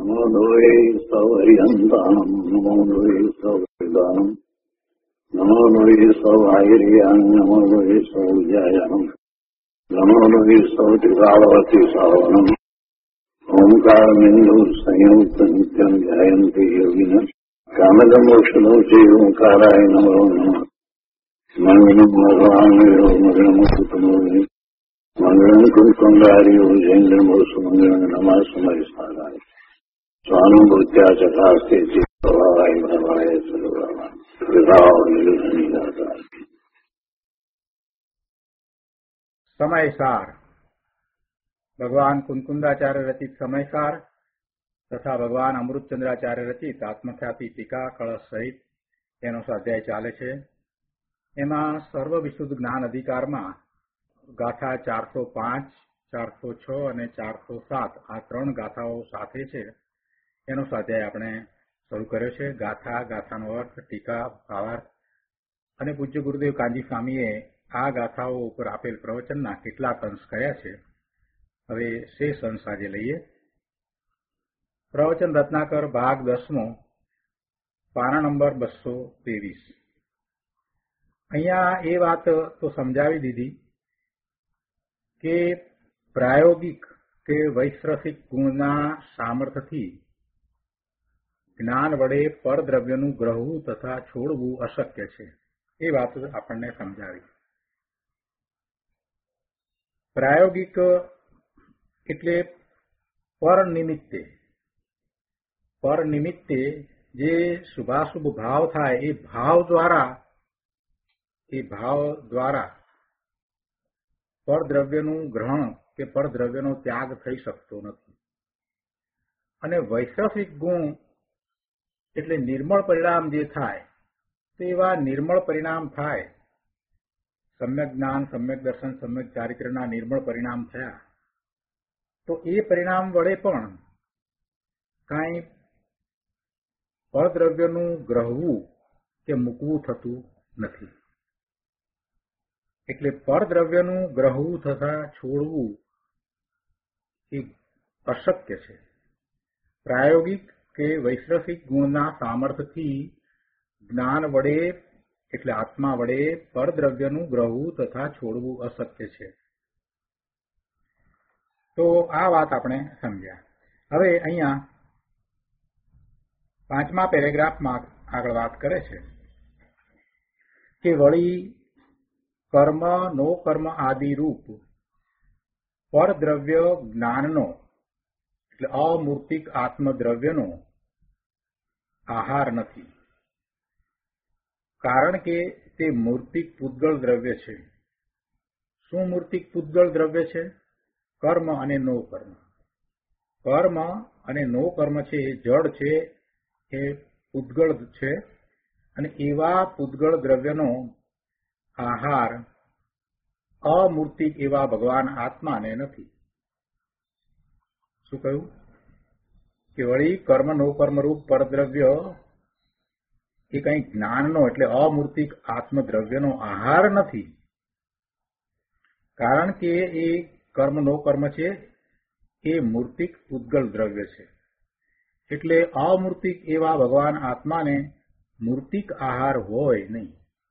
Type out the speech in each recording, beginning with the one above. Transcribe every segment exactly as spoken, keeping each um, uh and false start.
નમો લોહે સૌહરિહંતાનમ નમો લોહે સૌદાનમ નમો લોહે સૌહાયરિયાન નમો લોહે સૌજાયાનમ નમો લોહે સૌત્રિકાળવતી સાવનમ ઓમકારમિંદુ સંયુક્ત નિત્યમ ધ્યાયંતિ યોગિન કામદમોક્ષનો છે ઓંકારાય નમો નમઃ મંગલમ ભગવાન મંગલમ સુતમો મંગલમ કુંકુંડાર્યો જૈન્દ્રમો સુમંગલમ નમઃ સમયસ્થાનાય સ્વાનુભૂત્યા ચકાસ્તે ચિત્તવાય ભવાય સર્વવા વિભાવ નિર્ધનિદાતા. સમયસાર ભગવાન કુંકુંદાચાર્ય રચિત સમયસાર તથા ભગવાન અમૃતચંદ્રાચાર્ય રચિત આત્મખ્યાતિ ટીકા કળશ સહિત એનો સ્વાધ્યાય ચાલે છે. એમાં સર્વ વિશુદ્ધ જ્ઞાન અધિકારમાં ગાથા ચારસો પાંચ, ચારસો છ અને ચારસો સાત આ ત્રણ ગાથાઓ સાથે છે એનો સ્વાધ્યાય આપણે શરૂ કર્યો છે. ગાથા, ગાથાનો અર્થ, ટીકા, ભાવાર્થ અને પૂજ્ય ગુરુદેવ કાંજી સ્વામીએ આ ગાથાઓ ઉપર આપેલ પ્રવચનના કેટલાક અંશ કર્યા છે. હવે શેષ અંશ આજે લઈએ. પ્રવચન રત્નાકર ભાગ દસમો, પાના નંબર બસો ત્રેવીસ. અહીંયા એ વાત તો સમજાવી દીધી કે પ્રાયોગિક કે વૈશ્રસિક ગુણના સામર્થ્યથી જ્ઞાન વડે પરદ્રવ્યનું ગ્રહવું તથા છોડવું અશક્ય છે. એ વાત આપણને સમજાવી. પ્રાયોગિક એટલે પર નિમિત્તે પર નિમિત્તે જે શુભાશુભ ભાવ થાય એ ભાવ દ્વારા એ ભાવ દ્વારા પરદ્રવ્યનું ગ્રહણ કે પરદ્રવ્યનો ત્યાગ થઈ શકતો નથી. અને વૈશ્રસિક ગુણ એટલે નિર્મળ પરિણામ જે થાય તો એવા નિર્મળ પરિણામ થાય. સમ્યક જ્ઞાન, સમ્યક દર્શન, સમ્યક ચારિત્રના નિર્મળ પરિણામ થયા તો એ પરિણામ વડે પણ કાંઈ પરદ્રવ્યનું ગ્રહવું કે મૂકવું થતું નથી. એટલે પરદ્રવ્યનું ગ્રહવું તથા છોડવું એ અશક્ય છે. પ્રાયોગિક કે વૈશ્રસિક ગુણના સામર્થ્યથી જ્ઞાન વડે એટલે આત્મા વડે પરદ્રવ્યનું ગ્રહવું તથા છોડવું અશક્ય છે. તો આ વાત આપણે સમજ્યા. હવે અહીંયા પાંચમા પેરેગ્રાફમાં આગળ વાત કરે છે કે વળી કર્મ નો કર્મ આદિ રૂપ પરદ્રવ્ય જ્ઞાનનો એટલે અમૂર્તિક આત્મદ્રવ્યનો આહાર નથી. કારણ કે તે મૂર્તિક પૂતગળ દ્રવ્ય છે. શું મૂર્તિક પૂતગળ દ્રવ્ય છે? કર્મ અને નો કર્મ. કર્મ અને નો કર્મ છે એ જડ છે, એ પૂતગળ છે, અને એવા પૂતગળ દ્રવ્યનો આહાર અમૂર્તિક એવા ભગવાન આત્માને નથી. શું કહ્યું? કે વળી કર્મ નો કર્મરૂપ પરદ્રવ્ય એ કઈ જ્ઞાનનો એટલે અમૂર્તિક આત્મદ્રવ્યનો આહાર નથી. કારણ કે એ કર્મ નો કર્મ છે એ મૂર્તિક પૂતગળ દ્રવ્ય છે. એટલે અમૂર્તિક એવા ભગવાન આત્માને મૂર્તિક આહાર હોય નહીં.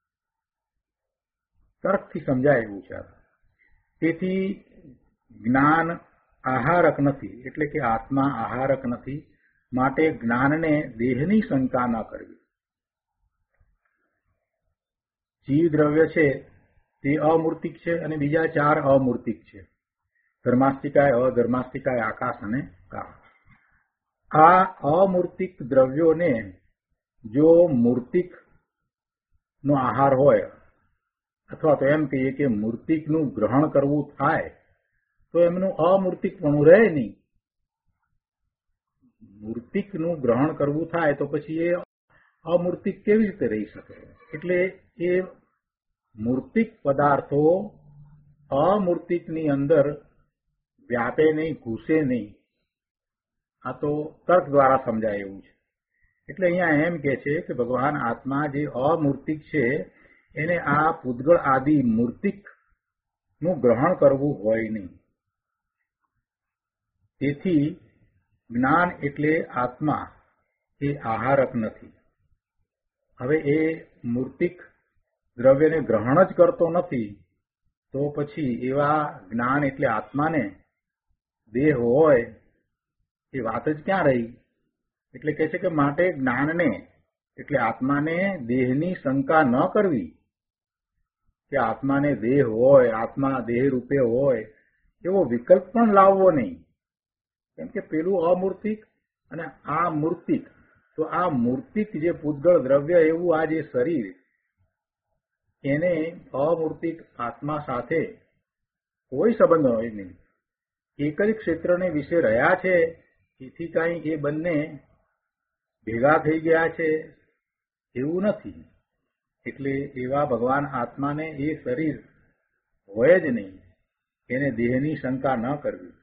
તર્કથી સમજાય એવું છે. તેથી જ્ઞાન આહારક નથી, એટલે કે આત્મા આહારક નથી. માટે જ્ઞાનને દેહની શંકા ન કરવી. જીવ દ્રવ્ય છે તે અમૂર્તિક છે અને બીજા ચાર અમૂર્તિક છે. ધર્માસ્તિકાય, અધર્માસ્તિકાય, આકાશ અને કાળ. આ અમૂર્તિક દ્રવ્યોને જો મૂર્તિક નો આહાર હોય અથવા તો એમ કહીએ કે મૂર્તિકનું ગ્રહણ કરવું થાય તો એમનું અમૂર્તિકપણું રહે નહીં. મૂર્તિકનું ગ્રહણ કરવું થાય તો પછી એ અમૂર્તિક કેવી રીતે રહી શકે? એટલે એ મૂર્તિક પદાર્થો અમૂર્તિકની અંદર વ્યાપે નહીં, ઘૂસે નહીં. આ તો તર્ક દ્વારા સમજાય એવું છે. એટલે અહીંયા એમ કે છે કે ભગવાન આત્મા જે અમૂર્તિક છે એને આ પૂતગળ આદિ મૂર્તિક નું ગ્રહણ કરવું હોય નહીં. તેથી જ્ઞાન એટલે આત્મા એ આહારક નથી. હવે એ મૂર્તિક દ્રવ્યને ગ્રહણ જ કરતો નથી, તો પછી એવા જ્ઞાન એટલે આત્માને દેહ હોય એ વાત જ ક્યાં રહી? એટલે કહે છે કે માટે જ્ઞાનને એટલે આત્માને દેહની શંકા ન કરવી કે આત્માને દેહ હોય, આત્મા દેહ રૂપે હોય એવો વિકલ્પ પણ લાવવો નહીં. કેમ કે પેલું અમૂર્તિક અને આ મૂર્તિક, તો આ મૂર્તિક જે પૂતગળ દ્રવ્ય એવું આ જે શરીર, એને અમૂર્તિક આત્મા સાથે કોઈ સંબંધ હોય નહીં. એક જ ક્ષેત્રને વિશે રહ્યા છે, એથી કાંઈ એ બંને ભેગા થઈ ગયા છે એવું નથી. એટલે એવા ભગવાન આત્માને એ શરીર હોય જ નહીં, એને દેહની શંકા ન કરવી.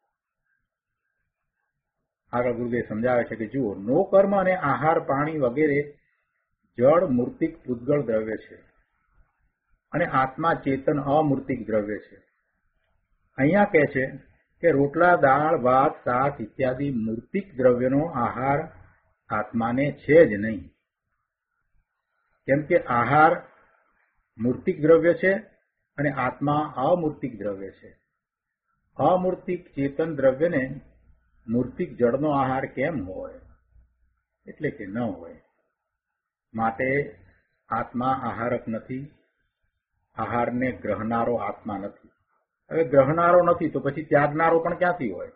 આગળ ગુરુદેવ સમજાવે છે કે જુઓ, નો કર્મ અને આહાર પાણી વગેરે જળ મૂર્તિક પૂતગળ દ્રવ્ય છે અને આત્મા ચેતન અમૂર્તિક દ્રવ્ય છે. અહીંયા કહે છે કે રોટલા, દાળ, ભાત, શાક ઇત્યાદિ મૂર્તિક દ્રવ્યનો આહાર આત્માને છે જ નહીં. કેમ કે આહાર મૂર્તિક દ્રવ્ય છે અને આત્મા અમૂર્તિક દ્રવ્ય છે. અમૂર્તિક ચેતન દ્રવ્યને મૂર્તિક જળનો આહાર કેમ હોય? એટલે કે ન હોય. માટે આત્મા આહારક નથી, આહારને ગ્રહનારો આત્મા નથી. હવે ગ્રહનારો નથી તો પછી ત્યાગનારો પણ ક્યાંથી હોય?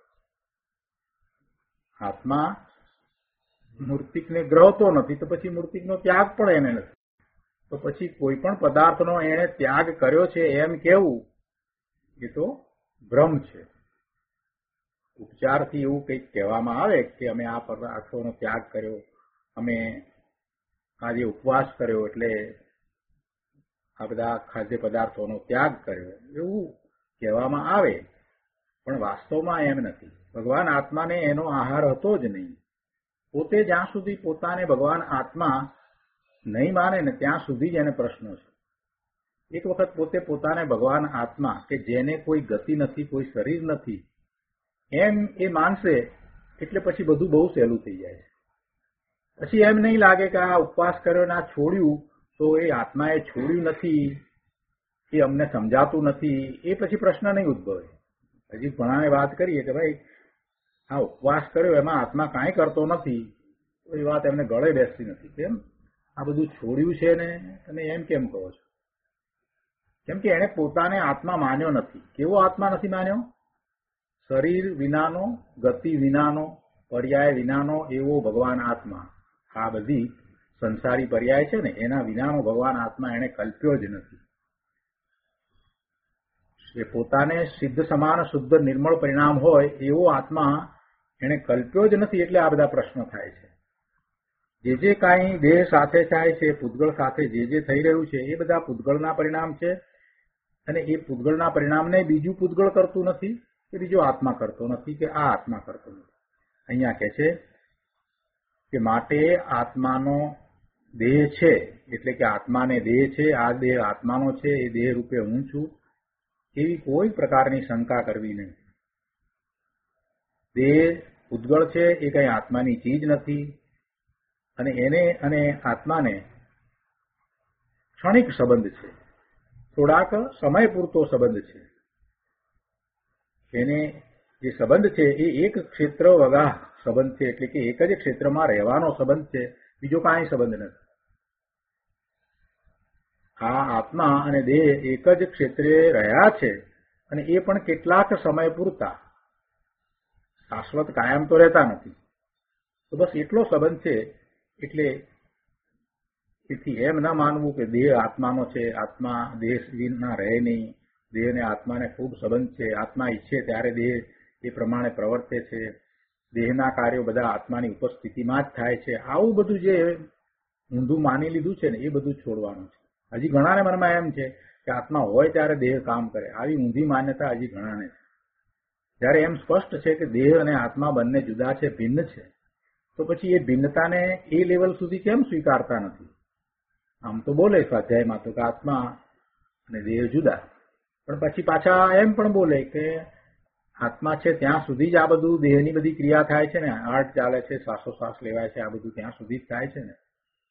આત્મા મૂર્તિકને ગ્રહતો નથી તો પછી મૂર્તિકનો ત્યાગ પણ એને નથી. તો પછી કોઈ પણ પદાર્થનો એણે ત્યાગ કર્યો છે એમ કેવું એ તો ભ્રમ છે. ઉપચારથી એવું કંઈક કહેવામાં આવે કે અમે આ પદાર્થોનો ત્યાગ કર્યો, અમે આજે ઉપવાસ કર્યો એટલે આ બધા ખાદ્ય પદાર્થોનો ત્યાગ કર્યો, એવું કહેવામાં આવે, પણ વાસ્તવમાં એમ નથી. ભગવાન આત્માને એનો આહાર હતો જ નહીં. પોતે જ્યાં સુધી પોતાને ભગવાન આત્મા નહીં માને ને ત્યાં સુધી જ એને પ્રશ્નો છે. એક વખત પોતે પોતાને ભગવાન આત્મા કે જેને કોઈ ગતિ નથી, કોઈ શરીર નથી, એમ એ માનશે એટલે પછી બધું બહુ સહેલું થઈ જાય છે. પછી એમ નહીં લાગે કે આ ઉપવાસ કર્યો ને આ છોડ્યું તો એ આત્માએ છોડ્યું નથી, એ અમને સમજાતું નથી, એ પછી પ્રશ્ન નહીં ઉદ્ભવે. હજી ઘણાને વાત કરીએ કે ભાઈ આ ઉપવાસ કર્યો એમાં આત્મા કાંઈ કરતો નથી, તો એ વાત એમને ગળે બેસતી નથી. કેમ આ બધું છોડ્યું છે ને તમે એમ કેમ કહો છો? કેમ કે એને પોતાને આત્મા માન્યો નથી. કેવો આત્મા નથી માન્યો? શરીર વિનાનો, ગતિ વિનાનો, પર્યાય વિનાનો એવો ભગવાન આત્મા. આ બધી સંસારી પર્યાય છે ને એના વિનાનો ભગવાન આત્મા એને કલ્પ્યો જ નથી. એ પોતાને સિદ્ધ સમાન શુદ્ધ નિર્મળ પરિણામ હોય એવો આત્મા એને કલ્પ્યો જ નથી. એટલે આ બધા પ્રશ્નો થાય છે. જે જે કાંઈ દેહ સાથે થાય છે, પૂતગળ સાથે જે જે થઈ રહ્યું છે એ બધા પૂતગળના પરિણામ છે, અને એ પૂતગળના પરિણામને બીજું પૂતગળ કરતું નથી કે બીજો આત્મા કરતો નથી કે આ આત્મા કરતો નથી. અહીંયા કહે છે કે માટે આત્માનો દેહ છે, એટલે કે આત્માને દેહ છે, આ દેહ આત્માનો છે, એ દેહ રૂપે હું છું, એવી કોઈ પ્રકારની શંકા કરવી નહીં. દેહ પૂતગળ છે એ કઈ આત્માની ચીજ નથી, અને એને અને આત્માને ક્ષણિક સંબંધ છે, થોડાક સમય પૂરતો સંબંધ છે. એને જે સંબંધ છે એ એક ક્ષેત્ર વગા સંબંધ છે, એટલે કે એક જ ક્ષેત્રમાં રહેવાનો સંબંધ છે, બીજો કાંઈ સંબંધ નથી. આ આત્મા અને દેહ એક જ ક્ષેત્રે રહ્યા છે, અને એ પણ કેટલાક સમય પૂરતા, શાશ્વત કાયમ તો રહેતા નથી. તો બસ એટલો સંબંધ છે. એટલે એથી એમ ના માનવું કે દેહ આત્માનો છે, આત્મા દેહ વિના રહે નહીં, દેહ ને આત્માને ખૂબ સંબંધ છે, આત્મા ઈચ્છે ત્યારે દેહ એ પ્રમાણે પ્રવર્તે છે, દેહના કાર્યો બધા આત્માની ઉપસ્થિતિમાં જ થાય છે. આવું બધું જે ઊંધું માની લીધું છે ને એ બધું છોડવાનું છે. હજી ઘણાને મનમાં એમ છે કે આત્મા હોય ત્યારે દેહ કામ કરે. આવી ઊંધી માન્યતા હજી ઘણાને છે. જ્યારે એમ સ્પષ્ટ છે કે દેહ અને આત્મા બંને જુદા છે, ભિન્ન છે, તો પછી એ ભિન્નતાને એ લેવલ સુધી કેમ સ્વીકારતા નથી? આમ તો બોલે સ્વાધ્યાયમાં તો કે આત્મા અને દેહ જુદા, પણ પછી પાછા એમ પણ બોલે કે આત્મા છે ત્યાં સુધી જ આ બધું દેહની બધી ક્રિયા થાય છે ને, હાર્ટ ચાલે છે, શ્વાસોશ્વાસ લેવાય છે, આ બધું ત્યાં સુધી જ થાય છે ને.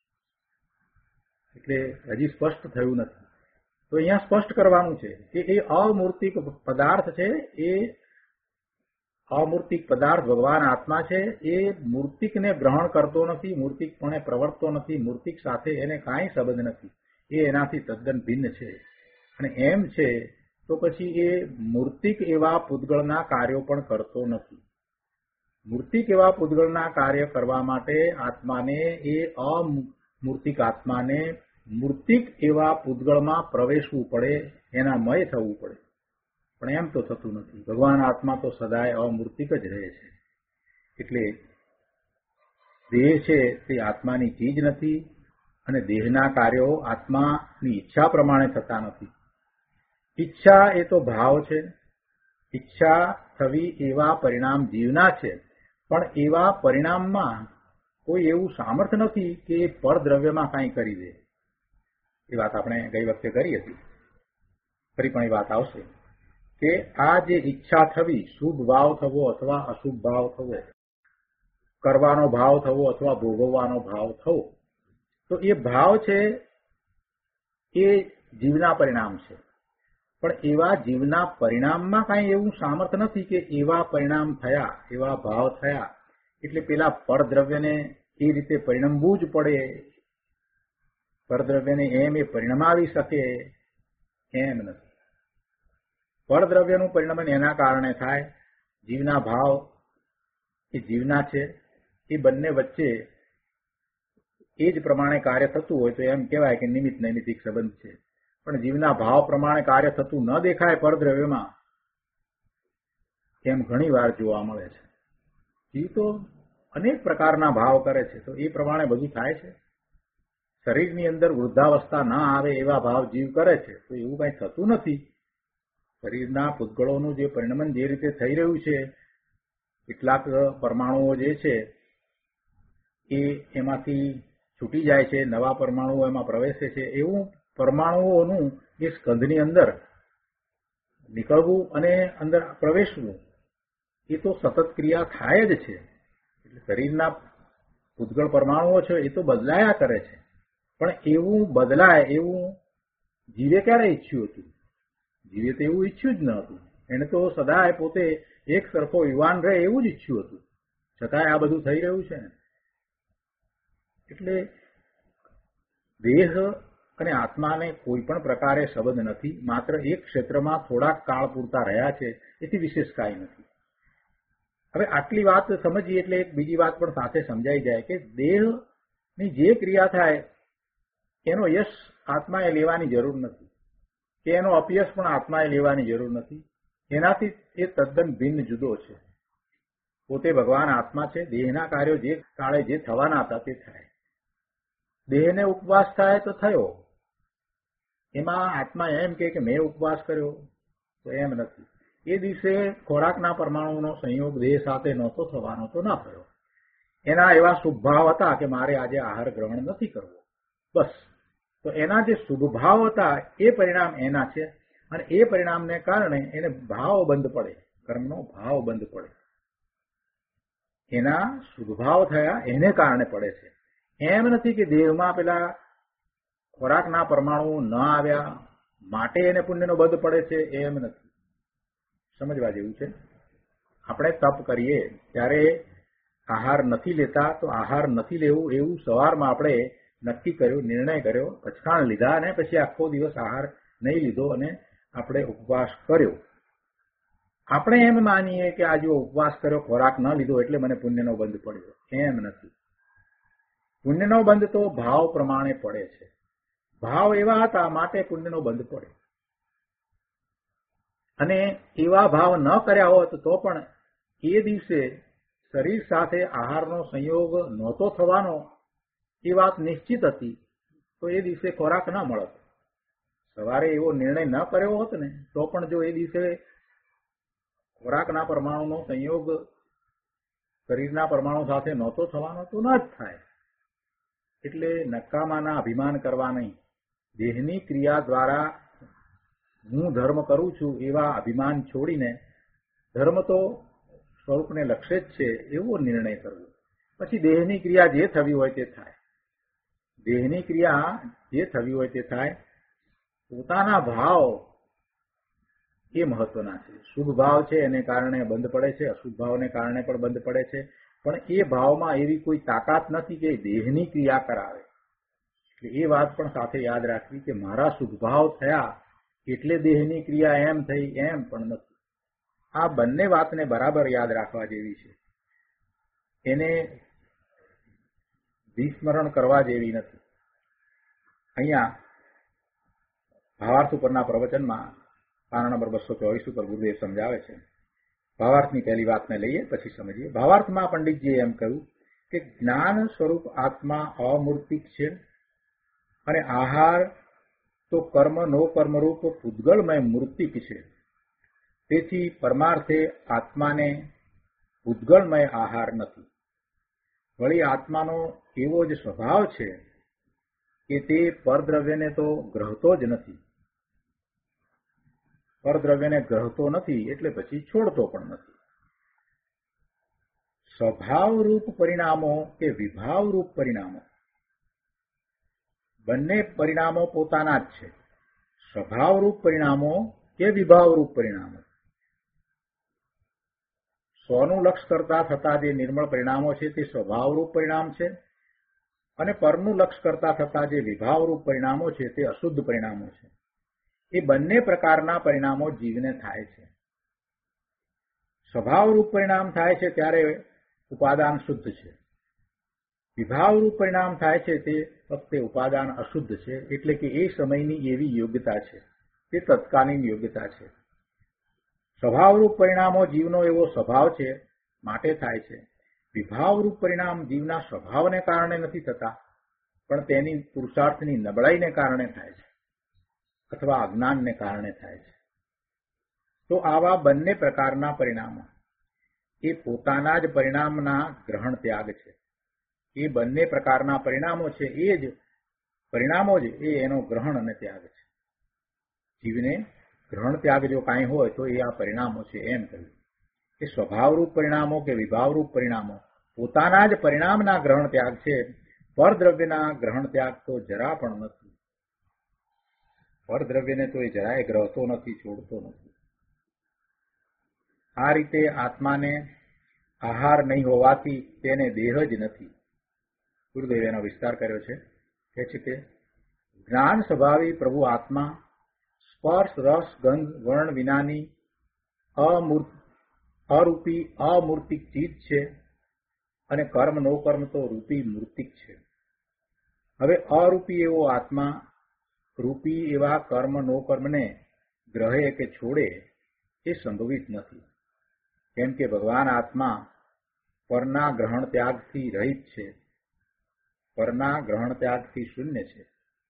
એટલે હજી સ્પષ્ટ થયું નથી. તો અહીંયા સ્પષ્ટ કરવાનું છે કે એ અમૂર્તિક પદાર્થ છે, એ અમૂર્તિક પદાર્થ ભગવાન આત્મા છે, એ મૂર્તિકને ગ્રહણ કરતો નથી, મૂર્તિકપણે પ્રવર્તતો નથી, મૂર્તિક સાથે એને કાંઈ સંબંધ નથી, એ એનાથી તદ્દન ભિન્ન છે. અને એમ છે તો પછી એ મૂર્તિક એવા પૂતગળના કાર્યો પણ કરતો નથી. મૂર્તિક એવા પૂતગળના કાર્ય કરવા માટે આત્માને, એ અમૂર્તિક આત્માને મૂર્તિક એવા પૂતગળમાં પ્રવેશવું પડે, એના મય થવું પડે. પણ એમ તો થતું નથી. ભગવાન આત્મા તો સદાય અમૂર્તિક જ રહે છે. એટલે દેહ છે તે આત્માની ચીજ નથી, અને દેહના કાર્યો આત્માની ઈચ્છા પ્રમાણે થતા નથી. ઈચ્છા એ તો ભાવ છે. ઈચ્છા થવી એવા પરિણામ જીવના છે, પણ એવા પરિણામમાં કોઈ એવું સામર્થ્ય નથી કે એ પરદ્રવ્યમાં કાંઈ કરી દે. એ વાત આપણે ગઈ વખતે કરી હતી, ફરી પણ એ વાત આવશે કે આ જે ઈચ્છા થવી, શુભ ભાવ થવો અથવા અશુભ ભાવ થવો, કરવાનો ભાવ થવો અથવા ભોગવવાનો ભાવ થવો, તો એ ભાવ છે એ જીવના પરિણામ છે. પણ એવા જીવના પરિણામમાં કાંઈ એવું સામર્થ્ય નથી કે એવા પરિણામ થયા, એવા ભાવ થયા એટલે પેલા પરદ્રવ્યને એ રીતે પરિણમવું જ પડે, પરદ્રવ્યને એમ એ પરિણમાવી શકે, એમ નથી. પરદ્રવ્યનું પરિણમન એના કારણે થાય, જીવના ભાવ એ જીવના છે, એ બંને વચ્ચે એ જ પ્રમાણે કાર્ય થતું હોય તો એમ કહેવાય કે નિમિત્ત નૈમિત્તિક સંબંધ છે. પણ જીવના ભાવ પ્રમાણે કાર્ય થતું ન દેખાય પરદ્રવ્યમાં, એમ ઘણી વાર જોવા મળે છે. જીવ તો અનેક પ્રકારના ભાવ કરે છે, તો એ પ્રમાણે બધું થાય છે. શરીરની અંદર વૃદ્ધાવસ્થા ના આવે એવા ભાવ જીવ કરે છે, તો એવું કઈ થતું નથી. શરીરના પૂતગળોનું જે પરિણમન જે રીતે થઈ રહ્યું છે, કેટલાક પરમાણુઓ જે છે એ એમાંથી છૂટી જાય છે, નવા પરમાણુઓ એમાં પ્રવેશે છે. એવું પરમાણુઓનું એ સ્કંધની અંદર નીકળવું અને અંદર પ્રવેશવું, એ તો સતત ક્રિયા થાય જ છે. એટલે શરીરના પૂતગળ પરમાણુઓ છે એ તો બદલાયા કરે છે, પણ એવું બદલાય એવું જીવે ક્યારે ઈચ્છ્યું હતું? જીવે તો એવું ઈચ્છ્યું જ ન હતું. એને તો સદાય પોતે એક સરખો યુવાન રહે એવું જ ઈચ્છ્યું હતું, છતાંય આ બધું થઈ રહ્યું છે ને. એટલે દેહ અને આત્માને કોઈ પણ પ્રકારે સંબંધ નથી, માત્ર એક ક્ષેત્રમાં થોડાક કાળ પૂરતા રહ્યા છે, એથી વિશેષ કાંઈ નથી. હવે આટલી વાત સમજીએ એટલે એક બીજી વાત પણ સાથે સમજાઈ જાય કે દેહની જે ક્રિયા થાય એનો યશ આત્માએ લેવાની જરૂર નથી, કે એનો અપયશ પણ આત્માએ લેવાની જરૂર નથી. એનાથી એ તદ્દન ભિન્ન જુદો છે. પોતે ભગવાન આત્મા છે. દેહના કાર્યો જે કાળે જે થવાના હતા તે થાય. દેહને ઉપવાસ થાય તો થયો, એમાં આત્મા એમ કે મેં ઉપવાસ કર્યો, તો એમ નથી. એ દિવસે ખોરાકના પરમાણુનો સંયોગ દેહ સાથે નહોતો થવાનો તો ના થયો. એના એવા શુભ ભાવ હતા કે મારે આજે આહાર ગ્રહણ નથી કરવો, બસ. તો એના જે શુભ ભાવ હતા એ પરિણામ એના છે, અને એ પરિણામને કારણે એને ભાવ બંધ પડે, કર્મનો ભાવ બંધ પડે. એના શુભ ભાવ થયા એને કારણે પડે છે. એમ નથી કે દેહમાં પેલા ખોરાકના પરમાણુ ન આવ્યા માટે એને પુણ્યનો બંધ પડે છે, એમ નથી. સમજવા જેવું છે. આપણે તપ કરીએ ત્યારે આહાર નથી લેતા, તો આહાર નથી લેવું એવું સવારમાં આપણે નક્કી કર્યું, નિર્ણય કર્યો, પચખાણ લીધા, અને પછી આખો દિવસ આહાર નહીં લીધો અને આપણે ઉપવાસ કર્યો. આપણે એમ માનીએ કે આજે ઉપવાસ કર્યો, ખોરાક ન લીધો એટલે મને પુણ્યનો બંધ પડ્યો, એમ નથી. પુણ્યનો બંધ તો ભાવ પ્રમાણે પડે છે. ભાવ એવા હતા માટે પુણ્યનો બંધ પડે. અને એવા ભાવ ન કર્યા હોત તો પણ એ દિવસે શરીર સાથે આહારનો સંયોગ નહોતો થવાનો, એ વાત નિશ્ચિત હતી, તો એ દિવસે ખોરાક ન મળત. સવારે એવો નિર્ણય ન કર્યો હોત ને તો પણ જો એ દિવસે ખોરાકના પરમાણુનો સંયોગ શરીરના પરમાણુ સાથે નહોતો થવાનો તો ન જ થાય. એટલે નકામાના અભિમાન કરવા નહીં. દેહની ક્રિયા દ્વારા હું ધર્મ કરું છું એવા અભિમાન છોડીને ધર્મ તો સ્વરૂપને લક્ષ્ય જ છે એવો નિર્ણય કરવો. પછી દેહની ક્રિયા જે થવી હોય તે થાય. દેહની ક્રિયા જે થવી હોય તે થાય. પોતાના ભાવ એ મહત્વના છે. શુભ ભાવ છે એને કારણે બંધ પડે છે, અશુભ ભાવને કારણે પણ બંધ પડે છે. પણ એ ભાવમાં એવી કોઈ તાકાત નથી કે દેહની ક્રિયા કરાવે. એટલે એ વાત પણ સાથે યાદ રાખવી કે મારા શુભ ભાવ થયા એટલે દેહની ક્રિયા એમ થઈ એમ પણ નથી. આ બંને વાતને બરાબર યાદ રાખવા જેવી છે. એને વિસ્મરણ કરવા જેવી નથી. અહીંયા ભાવાર્થ ઉપરના પ્રવચનમાં પાના નંબર બસો ચોવીસ ઉપર ગુરુદેવ સમજાવે છે. ભાવાર્થની પહેલી વાતને લઈએ પછી સમજીએ. ભાવાર્થમાં પંડિતજીએ એમ કહ્યું કે જ્ઞાન સ્વરૂપ આત્મા અમૂર્તિક છે અને આહાર તો કર્મ નો કર્મરૂપ પૂતગલમય મૂર્તિક છે. તેથી પરમાર્થે આત્માને પૂતગલમય આહાર નથી. વળી આત્માનો એવો જ સ્વભાવ છે કે તે પરદ્રવ્યને તો ગ્રહતો જ નથી. પરદ્રવ્યને ગ્રહતો નથી એટલે પછી છોડતો પણ નથી. સ્વભાવરૂપ પરિણામો કે વિભાવરૂપ પરિણામો બંને પરિણામો પોતાના જ છે. સ્વભાવરૂપ પરિણામો કે વિભાવરૂપ પરિણામો સ્વનું લક્ષ કરતા થતા જે નિર્મળ પરિણામો છે તે સ્વભાવરૂપ પરિણામ છે અને પરનું લક્ષ કરતા થતા જે વિભાવરૂપ પરિણામો છે તે અશુદ્ધ પરિણામો છે. એ બંને પ્રકારના પરિણામો જીવને થાય છે. સ્વભાવરૂપ પરિણામ થાય છે ત્યારે ઉપાદાન શુદ્ધ છે. વિભાવરૂપ પરિણામ થાય છે તે વખતે ઉપાદાન અશુદ્ધ છે. એટલે કે એ સમયની એવી યોગ્યતા છે, તે તત્કાલીન યોગ્યતા છે. સ્વભાવરૂપ પરિણામો જીવનો એવો સ્વભાવ છે માટે થાય છે. વિભાવરૂપ પરિણામ જીવના સ્વભાવને કારણે નથી થતા પણ તેની પુરુષાર્થની નબળાઈને કારણે થાય છે અથવા અજ્ઞાનને કારણે થાય છે. તો આવા બંને પ્રકારના પરિણામો એ પોતાના જ પરિણામના ગ્રહણ ત્યાગ છે. એ બંને પ્રકારના પરિણામો છે એ જ પરિણામો જ એ એનો ગ્રહણ અને ત્યાગ છે. જીવને ગ્રહણ ત્યાગ જો કાંઈ હોય તો એ આ પરિણામો છે એમ કહ્યું કે સ્વભાવરૂપ પરિણામો કે વિભાવરૂપ પરિણામો પોતાના જ પરિણામના ગ્રહણ ત્યાગ છે. પરદ્રવ્યના ગ્રહણ ત્યાગ તો જરા પણ નથી. પરદ્રવ્યને તો એ જરાય ગ્રહતો નથી, છોડતો નથી. આ રીતે આત્માને આહાર નહીં હોવાથી તેને દેહ જ નથી. ગુરુદેવે એનો વિસ્તાર કર્યો છે. કહે છે કે જ્ઞાન સ્વભાવી પ્રભુ આત્મા સ્પર્શ રસ ગંધ વર્ણ વિનાની અમૂર્ત અરૂપી અમૂર્તિક ચીજ છે અને કર્મ નો કર્મ તો રૂપી મૂર્તિક છે. હવે અરૂપી એવો આત્મા રૂપી એવા કર્મ નો કર્મને ગ્રહે કે છોડે એ સંભવિત નથી. કેમ કે ભગવાન આત્મા પરના ગ્રહણ ત્યાગથી રહિત છે, પરના ગ્રહણ ત્યાગથી શૂન્ય છે.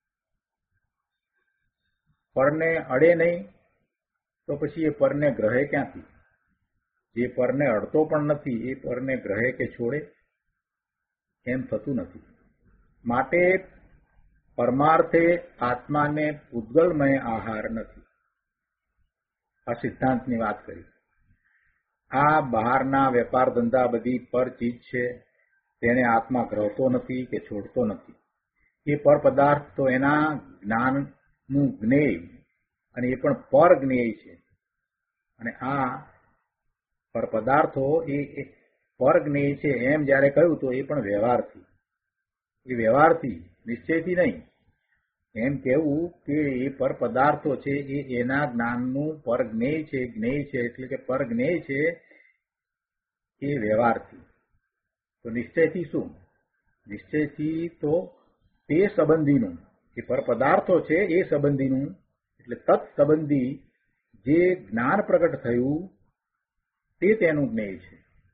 પરને અડે નહીં તો પછી એ પરને ગ્રહે ક્યાંથી? જે પરને અડતો પણ નથી એ પરને ગ્રહે કે છોડે એમ થતું નથી. માટે પરમાર્થે આત્માને પૂતગલમય આહાર નથી. આ સિદ્ધાંતની વાત કરી. આ બહારના વેપાર ધંધા બધી પર ચીજ છે તેને આત્મા ગ્રહતો નથી કે છોડતો નથી. એ પર પદાર્થ તો એના જ્ઞાનનું જ્ઞેય અને એ પણ પર જ્ઞેય છે. અને આ પર પદાર્થો એ પર જ્ઞેય છે એમ જયારે કહ્યું તો એ પણ વ્યવહારથી, એ વ્યવહારથી નિશ્ચયથી નહીં. એમ કહેવું કે એ પર પદાર્થો છે એ એના જ્ઞાનનું પર જ્ઞેય છે, જ્ઞેય છે એટલે કે પર જ્ઞેય છે એ વ્યવહારથી. તો નિશ્ચયથી શું? નિશ્ચયથી તો તે સંબંધીનું, એ પર પદાર્થો છે એ સંબંધીનું એટલે તત્ સંબંધી જે જ્ઞાન પ્રગટ થયું તે તેનું જ્ઞેય છે.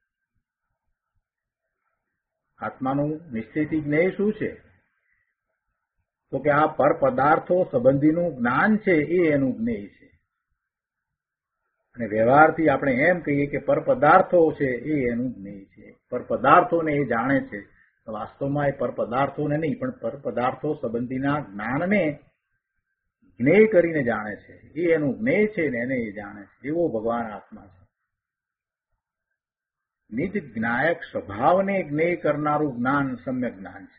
આત્માનું નિશ્ચયથી જ્ઞેય શું છે? તો કે આ પર પદાર્થો સંબંધીનું જ્ઞાન છે એ એનું જ્ઞેય છે. અને વ્યવહારથી આપણે એમ કહીએ કે પર પદાર્થો છે એ એનું જ્ઞેય છે. પર પદાર્થોને એ જાણે છે. વાસ્તવમાં એ પર પદાર્થોને નહીં પણ પર પદાર્થો સંબંધીના જ્ઞાનને જ્ઞેય કરીને જાણે છે. એ એનું જ્ઞેય છે ને એને એ જાણે છે. એવો ભગવાન આત્મા છે. નિજ જ્ઞાયક સ્વભાવને જ્ઞેય કરનારું જ્ઞાન સમ્યક જ્ઞાન છે.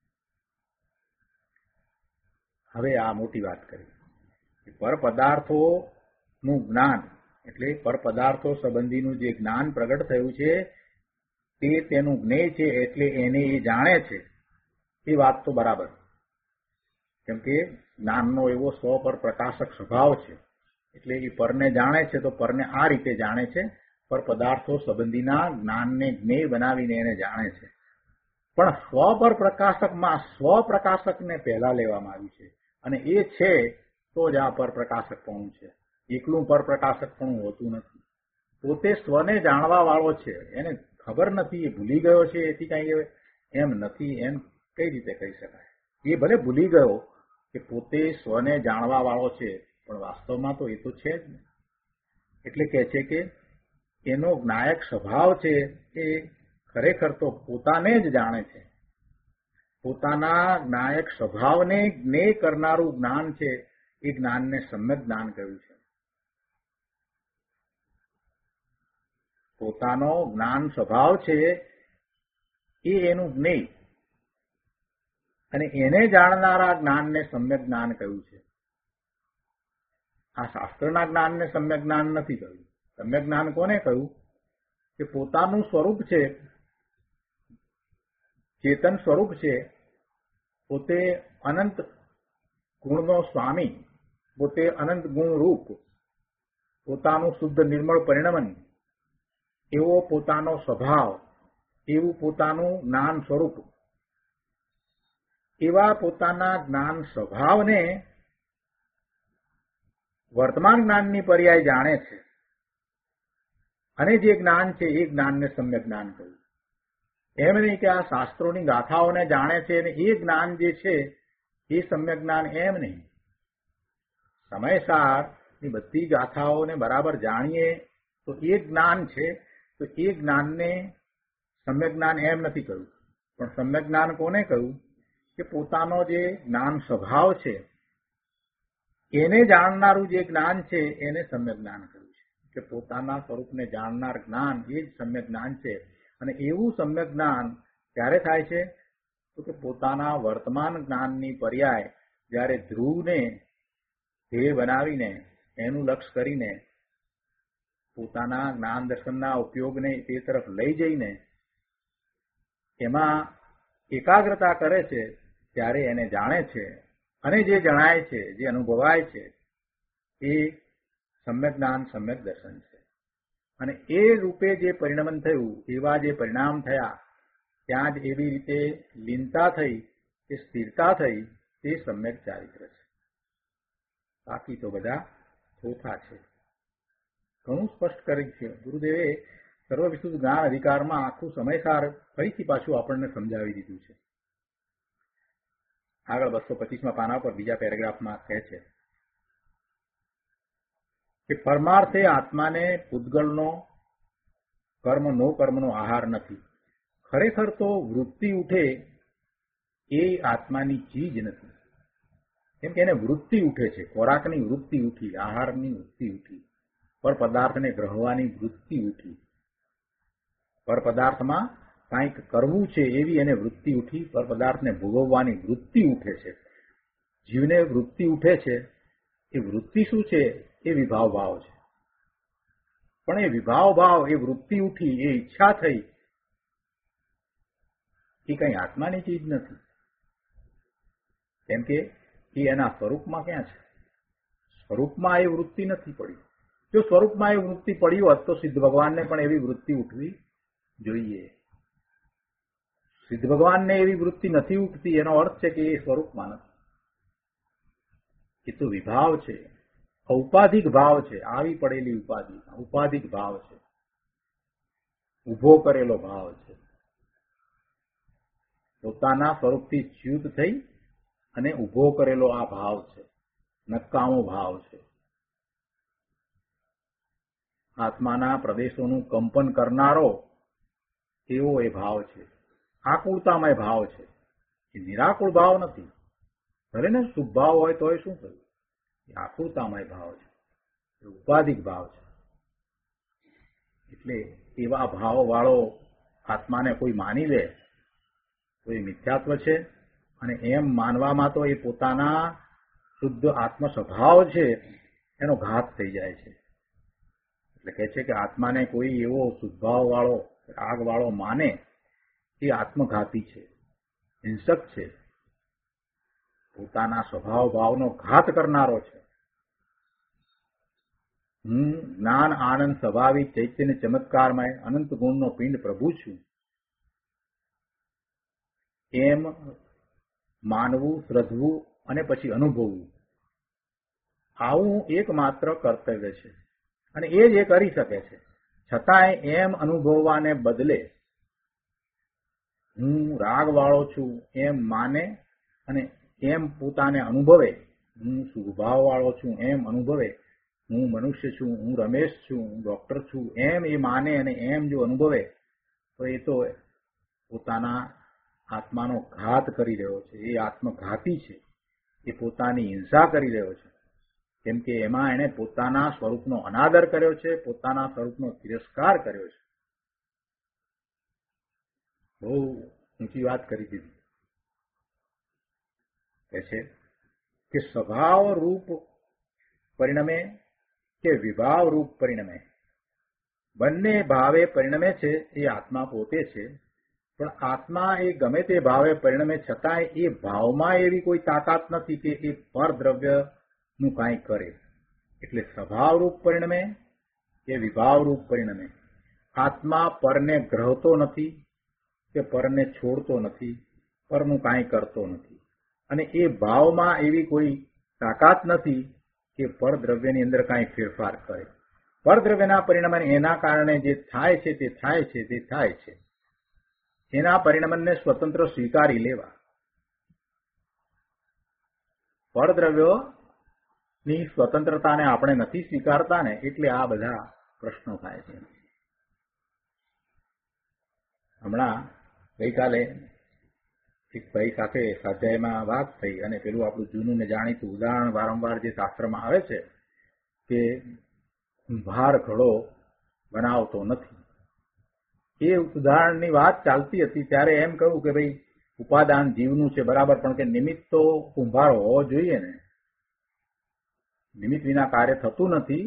હવે આ મોટી વાત કરી. પર પદાર્થોનું જ્ઞાન એટલે પર પદાર્થો સંબંધીનું જે જ્ઞાન પ્રગટ થયું છે તે તેનું જ્ઞેય છે, એટલે એને એ જાણે છે. એ વાત તો બરાબર, કેમ કે જ્ઞાનનો એવો સ્વ પર પ્રકાશક સ્વભાવ છે, એટલે એ પરને જાણે છે. તો પરને આ રીતે જાણે છે, પર પદાર્થો સંબંધીના જ્ઞાનને જ્ઞેય બનાવીને એને જાણે છે. પણ સ્વ પર પ્રકાશકમાં સ્વ પ્રકાશકને પહેલા લેવામાં આવ્યું છે, અને એ છે તો જ આ પર પ્રકાશકપણું છે. એકલું પર પ્રકાશકપણું હોતું નથી. પોતે સ્વને જાણવા વાળો છે, એને ખબર નથી, એ ભૂલી ગયો છે, એથી કઈ એમ નથી, એમ કઈ રીતે કહી શકાય? એ ભલે ભૂલી ગયો કે પોતે સ્વને જાણવા વાળો છે, પણ વાસ્તવમાં તો એ તો છે જ ને. એટલે કહે છે કે એનો જ્ઞાયક સ્વભાવ છે એ ખરેખર તો પોતાને જ જાણે છે. પોતાના જ્ઞાયક સ્વભાવને જ્ઞેય કરનારું જ્ઞાન છે, એ જ્ઞાનને સમ્યક જ્ઞાન કહ્યું છે. પોતાનો જ્ઞાન સ્વભાવ છે એ એનું જ્ઞેય, અને એને જાણનારા જ્ઞાનને સમ્યક જ્ઞાન કહ્યું છે. આ શાસ્ત્રના જ્ઞાનને સમ્યક જ્ઞાન નથી કહ્યું. સમ્યક જ્ઞાન કોને કહ્યું? કે પોતાનું સ્વરૂપ છે, ચેતન સ્વરૂપ છે, પોતે અનંત ગુણનો સ્વામી, પોતે અનંત ગુણ રૂપ, પોતાનું શુદ્ધ નિર્મળ પરિણમન, એવો પોતાનો સ્વભાવ, એવું પોતાનું જ્ઞાન સ્વરૂપ, એવા પોતાના જ્ઞાન સ્વભાવને વર્તમાન જ્ઞાનની પર્યાય જાણે છે. અને જે જ્ઞાન છે એ જ્ઞાનને સમ્યક જ્ઞાન કહ્યું. એમ નહીં કે આ શાસ્ત્રોની ગાથાઓને જાણે છે અને એ જ્ઞાન જે છે એ સમ્યક જ્ઞાન, એમ નહીં. સમયસાર ની બધી ગાથાઓને બરાબર જાણીએ તો એ જ્ઞાન છે, તો એ જ્ઞાનને સમ્યક જ્ઞાન એમ નથી કહ્યું. પણ સમ્યક જ્ઞાન કોને કહ્યું? કે પોતાનો જે જ્ઞાન સ્વભાવ છે એને જાણનારું જે જ્ઞાન છે એને સમ્યક જ્ઞાન કહ્યું છે. કે પોતાના સ્વરૂપને જાણનાર જ્ઞાન એ જ સમ્યક જ્ઞાન છે. અને એવું સમ્યક જ્ઞાન ક્યારે થાય છે? તો કે પોતાના વર્તમાન જ્ઞાનની પર્યાય જ્યારે ધ્રુવને ધ્યેય બનાવીને એનું લક્ષ્ય કરીને પોતાના જ્ઞાન દર્શનના ઉપયોગને તે તરફ લઈ જઈને એમાં એકાગ્રતા કરે છે, ત્યારે એને જાણે છે. અને જે જણાય છે, જે અનુભવાય છે, એ સમ્યક જ્ઞાન, સમ્યક દર્શન છે. અને એ રૂપે જે પરિણમન થયું, એવા જે પરિણામ થયા, ત્યાં જ એવી રીતે લીનતા થઈ કે સ્થિરતા થઈ, તે સમ્યક ચારિત્ર છે. બાકી તો બધા થોથા છે. ઘણું સ્પષ્ટ કરી છે ગુરુદેવે. સર્વ વિશુદ્ધ જ્ઞાન અધિકારમાં આખું સમયસાર ફરીથી પાછું આપણને સમજાવી દીધું છે. આગળ બસો પચીસમાં પાના પર બીજા પેરેગ્રાફમાં કહે છે કે પરમાર્થે આત્માને પૂતગલનો કર્મ નો કર્મનો આહાર નથી. ખરેખર તો વૃત્તિ ઉઠે એ આત્માની ચીજ નથી. કેમ કે એને વૃત્તિ ઉઠે છે, ખોરાકની વૃત્તિ ઉઠી, આહારની વૃત્તિ ઉઠી, પર પદાર્થને ગ્રહવાની વૃત્તિ ઉઠી, પર પદાર્થમાં કંઈક કરવું છે એવી એને વૃત્તિ ઉઠી, પર પદાર્થને ભોગવવાની વૃત્તિ ઉઠે છે. જીવને વૃત્તિ ઉઠે છે. એ વૃત્તિ શું છે? એ વિભાવ ભાવ છે. પણ એ વિભાવ ભાવ, એ વૃત્તિ ઉઠી, એ ઈચ્છા થઈ, એ કઈ આત્માની ચીજ નથી. કેમ કે એ એના સ્વરૂપમાં ક્યાં છે? સ્વરૂપમાં એ વૃત્તિ નથી પડી. જો સ્વરૂપમાં એ વૃત્તિ પડી હોત તો સિદ્ધ ભગવાનને પણ એવી વૃત્તિ ઉઠવી જોઈએ. સિદ્ધ ભગવાનને એવી વૃત્તિ નથી ઉઠતી, એનો અર્થ છે કે એ સ્વરૂપમાં નથી. એ તો વિભાવ છે, ઔપાધિક ભાવ છે, આવી પડેલી ઉપાધિ, ઉપાધિક ભાવ છે, ઉભો કરેલો ભાવ છે. પોતાના સ્વરૂપથી ચ્યુત થઈ અને ઉભો કરેલો આ ભાવ છે, નકામો ભાવ છે. આત્માના પ્રદેશોનું કંપન કરનારો એવો એ ભાવ છે. આકુળતામય ભાવ છે. એ નિરાકુળ ભાવ નથી. ભલે ને શુભ ભાવ હોય તો એ શું થયું? એ આકુળતામય ભાવ છે, એ ઉપાધિક ભાવ છે. એટલે એવા ભાવવાળો આત્માને કોઈ માની લે તો એ મિથ્યાત્વ છે, અને એમ માનવામાં તો એ પોતાના શુદ્ધ આત્મ સ્વભાવ છે એનો ઘાત થઈ જાય છે. એટલે કહે છે કે આત્માને કોઈ એવો શુદ્ધભાવવાળો રાગવાળો માને એ આત્મઘાતી છે, હિંસક છે, પોતાના સ્વભાવ ભાવનો ઘાત કરનારો છે. હું જ્ઞાન આનંદ સ્વાભાવિક ચૈતન્ય ચમત્કારમય અનંત ગુણનો પિંડ પ્રભુ છું એમ માનવું, શ્રદ્ધવું અને પછી અનુભવવું, આવું એકમાત્ર કર્તવ્ય છે. અને એ જ એ કરી શકે છે. છતાંય એમ અનુભવવાને બદલે હું રાગવાળો છું એમ માને અને એમ પોતાને અનુભવે, હું સુખભાવવાળો છું એમ અનુભવે, હું મનુષ્ય છું, હું રમેશ છું, હું ડોક્ટર છું એમ એ માને અને એમ જો અનુભવે તો એ તો પોતાના આત્માનો ઘાત કરી રહ્યો છે. એ આત્મઘાતી છે. એ પોતાની હિંસા કરી રહ્યો છે. કેમ કે એમાં એણે પોતાના સ્વરૂપનો અનાદર કર્યો છે, પોતાના સ્વરૂપનો તિરસ્કાર કર્યો છે. બહુ ઊંચી વાત કરી દીધી. કહે છે કે સ્વભાવ રૂપ પરિણમે કે વિભાવ રૂપ પરિણમે, બંને ભાવે પરિણમે છે એ આત્મા પોતે છે. પણ આત્મા એ ગમે તે ભાવે પરિણમે છતાંય એ ભાવમાં એવી કોઈ તાકાત નથી કે એ પરદ્રવ્યનું કાંઈ કરે. એટલે સ્વભાવરૂપ પરિણમે કે વિભાવરૂપ પરિણમે, આત્મા પરને ગ્રહતો નથી કે પરને છોડતો નથી, પરનું કાંઈ કરતો નથી. અને એ ભાવમાં એવી કોઈ તાકાત નથી કે પરદ્રવ્યની અંદર કાંઈ ફેરફાર કરે. પરદ્રવ્યના પરિણમે એના કારણે જે થાય છે તે થાય છે તે થાય છે. એના પરિણમને સ્વતંત્ર સ્વીકારી લેવા. પરદ્રવ્યોની સ્વતંત્રતાને આપણે નથી સ્વીકારતા ને, એટલે આ બધા પ્રશ્નો થાય છે. હમણાં ગઈકાલે એક ભાઈ સાથે સ્વાધ્યાયમાં વાત થઈ અને પેલું આપણું જૂનું ને જાણીતું ઉદાહરણ વારંવાર જે શાસ્ત્રમાં આવે છે કે કુંભાર ઘડો બનાવતો નથી, એ ઉદાહરણની વાત ચાલતી હતી ત્યારે એમ કહ્યું કે ભાઈ ઉપાદાન જીવનું છે બરાબર, પણ કે નિમિત્ત તો કુંભાર હોવો જોઈએ ને. નિમિત્ત વિના કાર્ય થતું નથી.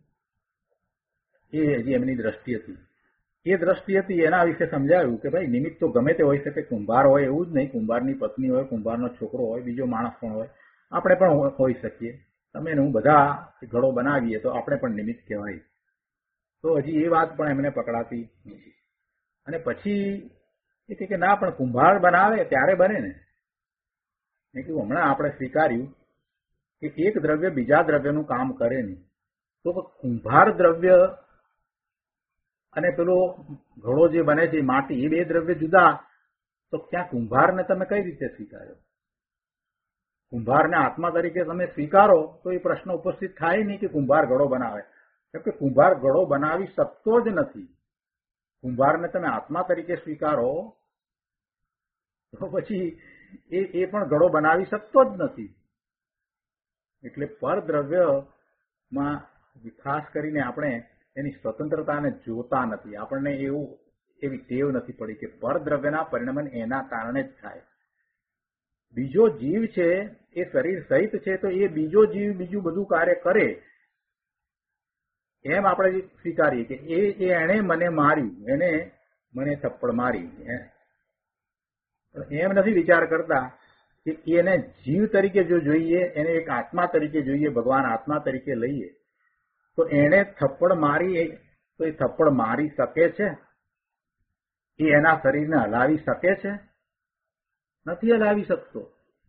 એ હજી એમની દ્રષ્ટિ હતી. એ દ્રષ્ટિ હતી એના વિશે સમજાવ્યું કે ભાઈ નિમિત્ત તો ગમે તે હોઈ શકે, કુંભાર હોય એવું જ નહીં, કુંભારની પત્ની હોય, કુંભારનો છોકરો હોય, બીજો માણસ પણ હોય, આપણે પણ હોઈ શકીએ. તમે હું બધા ઘડો બનાવીએ તો આપણે પણ નિમિત્ત કહેવાય. તો હજી એ વાત પણ એમને પકડાતી નથી. અને પછી એ કે ના, પણ કુંભાર બનાવે ત્યારે બને ને. મેં કીધું હમણાં આપણે સ્વીકાર્યું કે એક દ્રવ્ય બીજા દ્રવ્યનું કામ કરે નહીં, તો કુંભાર દ્રવ્ય અને પેલો ઘડો જે બને છે માટી, એ બે દ્રવ્ય જુદા, તો ત્યાં કુંભારને તમે કઈ રીતે સ્વીકાર્યો? કુંભારને આત્મા તરીકે તમે સ્વીકારો તો એ પ્રશ્ન ઉપસ્થિત થાય નહીં કે કુંભાર ઘડો બનાવે. કેમ કે કુંભાર ઘડો બનાવી શકતો જ નથી. કુંભારને તમે આત્મા તરીકે સ્વીકારો તો પછી એ એ પણ ઘડો બનાવી શકતો જ નથી. એટલે પરદ્રવ્યમાં ખાસ કરીને આપણે એની સ્વતંત્રતાને જોતા નથી. આપણને એવું એવી ટેવ નથી પડી કે પરદ્રવ્યના પરિણમન એના કારણે જ થાય. બીજો જીવ છે એ શરીર સહિત છે, તો એ બીજો જીવ બીજું બધું કાર્ય કરે એમ આપણે સ્વીકારીએ કે એ એણે મને માર્યું, એને મને થપ્પડ મારી. એમ નથી વિચાર કરતા કે એને જીવ તરીકે જો જોઈએ, એને એક આત્મા તરીકે જોઈએ, ભગવાન આત્મા તરીકે લઈએ, તો એને થપ્પડ મારી તો એ થપ્પડ મારી શકે છે? એ એના શરીરને હલાવી શકે છે? નથી હલાવી શકતો.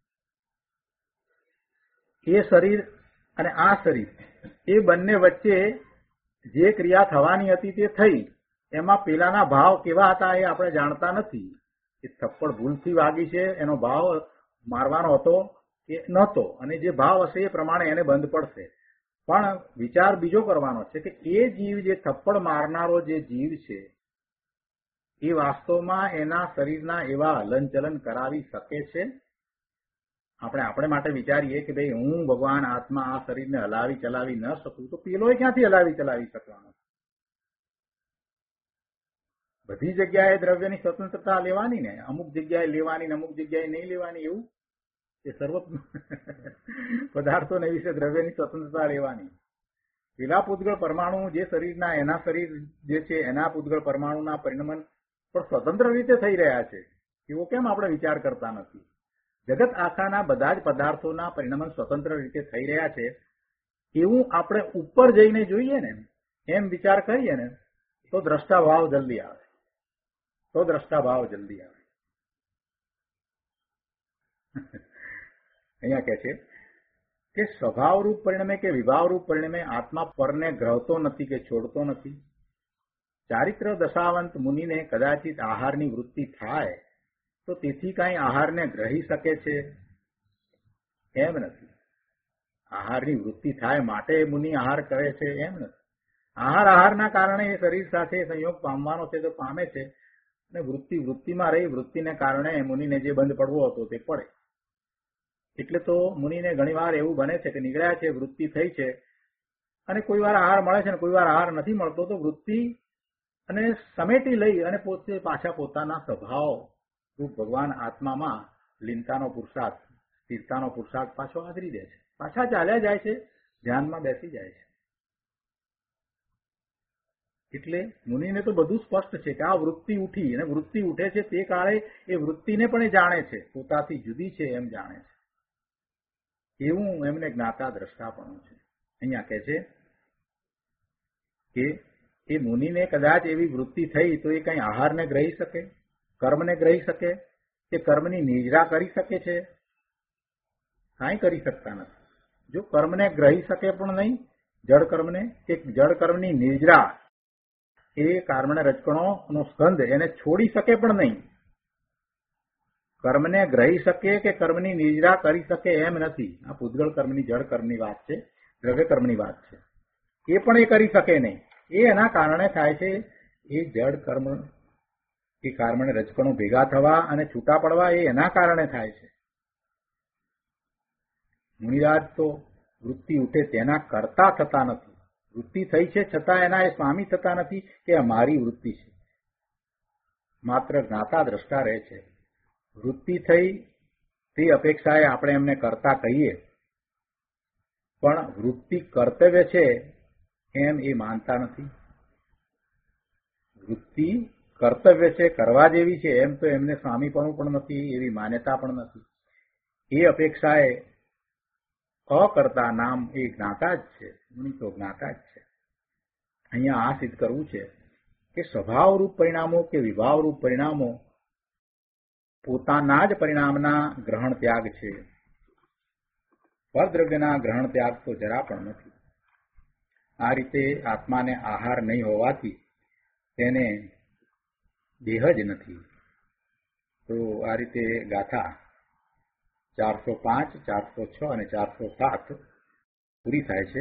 એ શરીર અને આ શરીર, એ બંને વચ્ચે જે ક્રિયા થવાની હતી તે થઈ. એમાં પેલાના ભાવ કેવા હતા એ આપણે જાણતા નથી. એ થપ્પડ ભૂલથી વાગી છે, એનો ભાવ મારવાનો હતો કે નહોતો, અને જે ભાવ હશે એ પ્રમાણે એને બંધ પડશે. પણ વિચાર બીજો કરવાનો છે કે એ જીવ, જે થપ્પડ મારનારો જે જીવ છે, એ વાસ્તવમાં એના શરીરના એવા હલનચલન કરાવી શકે છે? આપણે આપણે માટે વિચારીએ કે ભાઈ હું ભગવાન આત્મા આ શરીરને હલાવી ચલાવી ન શકું, તો પેલો ક્યાંથી હલાવી ચલાવી શકવાનો? બધી જગ્યાએ દ્રવ્યની સ્વતંત્રતા લેવાની ને, અમુક જગ્યાએ લેવાની ને અમુક જગ્યાએ નહીં લેવાની એવું એ સર્વ પદાર્થોને વિશે દ્રવ્યની સ્વતંત્રતા લેવાની. પેલા પૂતગળ પરમાણુ જે શરીરના એના શરીર જે છે એના પૂતગળ પરમાણુના પરિણમન પણ સ્વતંત્ર રીતે થઈ રહ્યા છે એવો કેમ આપણે વિચાર કરતા નથી? જગત આખાના બધા જ પદાર્થોના પરિણમન સ્વતંત્ર રીતે થઈ રહ્યા છે એવું આપણે ઉપર જઈને જોઈએ ને, એમ વિચાર કરીએ ને તો દ્રષ્ટા ભાવ જલ્દી આવે, તો દ્રષ્ટા ભાવ જલ્દી આવે. અહીંયા કહે છે કે સ્વભાવરૂપ પરિણમે કે વિભાવરૂપ પરિણમે આત્મા પરને ગ્રહતો નથી કે છોડતો નથી. ચારિત્ર દશાવંત મુનિને કદાચિત આહારની વૃત્તિ થાય તો તેથી કાંઈ આહારને ગ્રહી શકે છે? એમ નથી. આહારની વૃત્તિ થાય માટે મુનિ આહાર કરે છે એમ નથી. આહાર આહારના કારણે એ શરીર સાથે સંયોગ પામવાનો છે તો પામે છે, અને વૃત્તિ વૃત્તિમાં રહી વૃત્તિને કારણે મુનિને જે બંધ પડવો હતો તે પડે. એટલે તો મુનિને ઘણીવાર એવું બને છે કે નીકળ્યા છે, વૃત્તિ થઈ છે, અને કોઈ વાર આહાર મળે છે ને કોઈ વાર આહાર નથી મળતો, તો વૃત્તિ અને સમેટી લઈ અને પોતે પાછા પોતાના સ્વભાવ રૂપ ભગવાન આત્મામાં લીનતાનો પુરુષાર્થ, સ્થિરતાનો પુરુષાર્થ પાછો આદરી દે છે, પાછા ચાલ્યા જાય છે, ધ્યાનમાં બેસી જાય છે. એટલે મુનિને તો બધું સ્પષ્ટ છે કે આ વૃત્તિ ઉઠી, અને વૃત્તિ ઉઠે છે તે કાળે એ વૃત્તિને પણ એ જાણે છે, પોતાથી જુદી છે એમ જાણે છે. એવું એમને જ્ઞાતા દ્રષ્ટાપણું છે. અહીંયા કહે છે કે એ મુનિને કદાચ એવી વૃત્તિ થઈ તો એ કઈ આહારને ગ્રહી શકે, કર્મને ગ્રહી શકે, કે કર્મની નિજરા કરી શકે છે? કાંઈ કરી શકતા નથી. જો કર્મને ગ્રહી શકે પણ નહીં, જળ કર્મને, કે જળ કર્મની નિજરા એ કર્મને રજકણોનો સ્કંદ એને છોડી શકે પણ નહીં. કર્મને ગ્રહી શકે કે કર્મની નિજરા કરી શકે એમ નથી. આ પૂતગળ કર્મની જળ કર્મની વાત છે, દ્રવ્ય કર્મની વાત છે. એ પણ એ કરી શકે નહીં. એ એના કારણે થાય છે. એ જળ કર્મ એ કર્મને રજકણો ભેગા થવા અને છૂટા પડવા એ એના કારણે થાય છે. મુનિરાજ તો વૃત્તિ ઉઠે તેના કરતા થતા નથી. વૃત્તિ થઈ છે છતાં એના એ સ્વામી થતા નથી કે આ મારી વૃત્તિ છે. માત્ર જ્ઞાતા દ્રષ્ટા રહે છે. વૃત્તિ થઈ તે અપેક્ષાએ આપણે એમને કરતા કહીએ, પણ વૃત્તિ કર્તવ્ય છે એમ એ માનતા નથી. વૃત્તિ કર્તવ્ય છે, કરવા જેવી છે એમ તો એમને સ્વામીપણું પણ નથી, એવી માન્યતા પણ નથી. એ અપેક્ષાએ અકર્તા નામ એ જ્ઞાતા જ છે. મુનિ તો જ્ઞાતા જ છે. અહીંયા આ સિદ્ધ કરવું છે કે સ્વભાવરૂપ પરિણામો કે વિભાવરૂપ પરિણામો પોતાના જ પરિણામના ગ્રહણ ત્યાગ છે. પરદ્રવ્યના ગ્રહણ ત્યાગ તો જરા પણ નથી. આ રીતે આત્માને આહાર નહીં હોવાથી તેને દેહ જ નથી. તો આ રીતે ગાથા ચારસો પાંચ, ચારસો છ અને ચારસો સાત પૂરી થાય છે.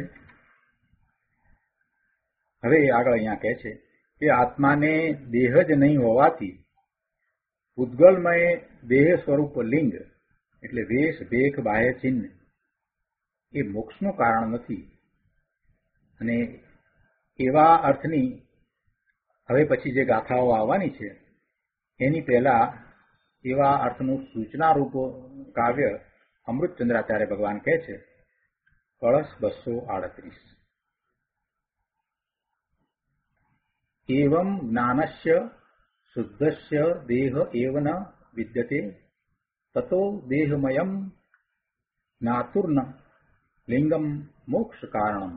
હવે આગળ અહીંયા કહે છે કે આત્માને દેહ જ નહીં હોવાથી પૂતગલમય દેહ સ્વરૂપ લિંગ એટલે વેશ, ભેખ, બાહ્ય ચિહ્ન એ મોક્ષનું કારણ નથી. અને એવા અર્થની હવે પછી જે ગાથાઓ આવવાની છે એની પહેલા એવા અર્થનું સૂચનારૂપ કાવ્ય અમૃતચંદ્રાચાર્ય ભગવાન કહે છે. કળશ બસો આડત્રીસ. એવં જ્ઞાનસ્ય શુદ્ધસ્ય દેહ એવ ન વિદ્યતે તતો દેહમયમ જ્ઞાતુર્ન લિંગમ મોક્ષ કારણમ.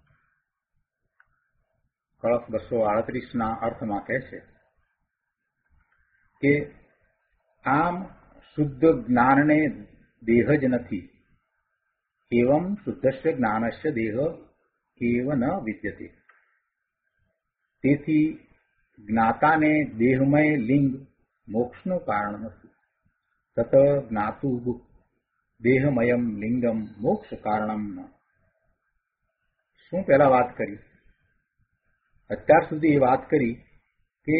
કળશ બસો આડત્રીસ ના અર્થમાં કહે છે કે આમ શુદ્ધ જ્ઞાનને દેહ જ નથી. એવં શુદ્ધસ્ય જ્ઞાનસ્ય દેહ એવ ન વિદ્યતે. તેથી જ્ઞાતાને દેહમય લિંગ મોક્ષનું કારણ નથી. તત જ્ઞાતુ દેહમયમ લિંગમ મોક્ષ કારણમ ન. શું પહેલા વાત કરી? અત્યાર સુધી એ વાત કરી કે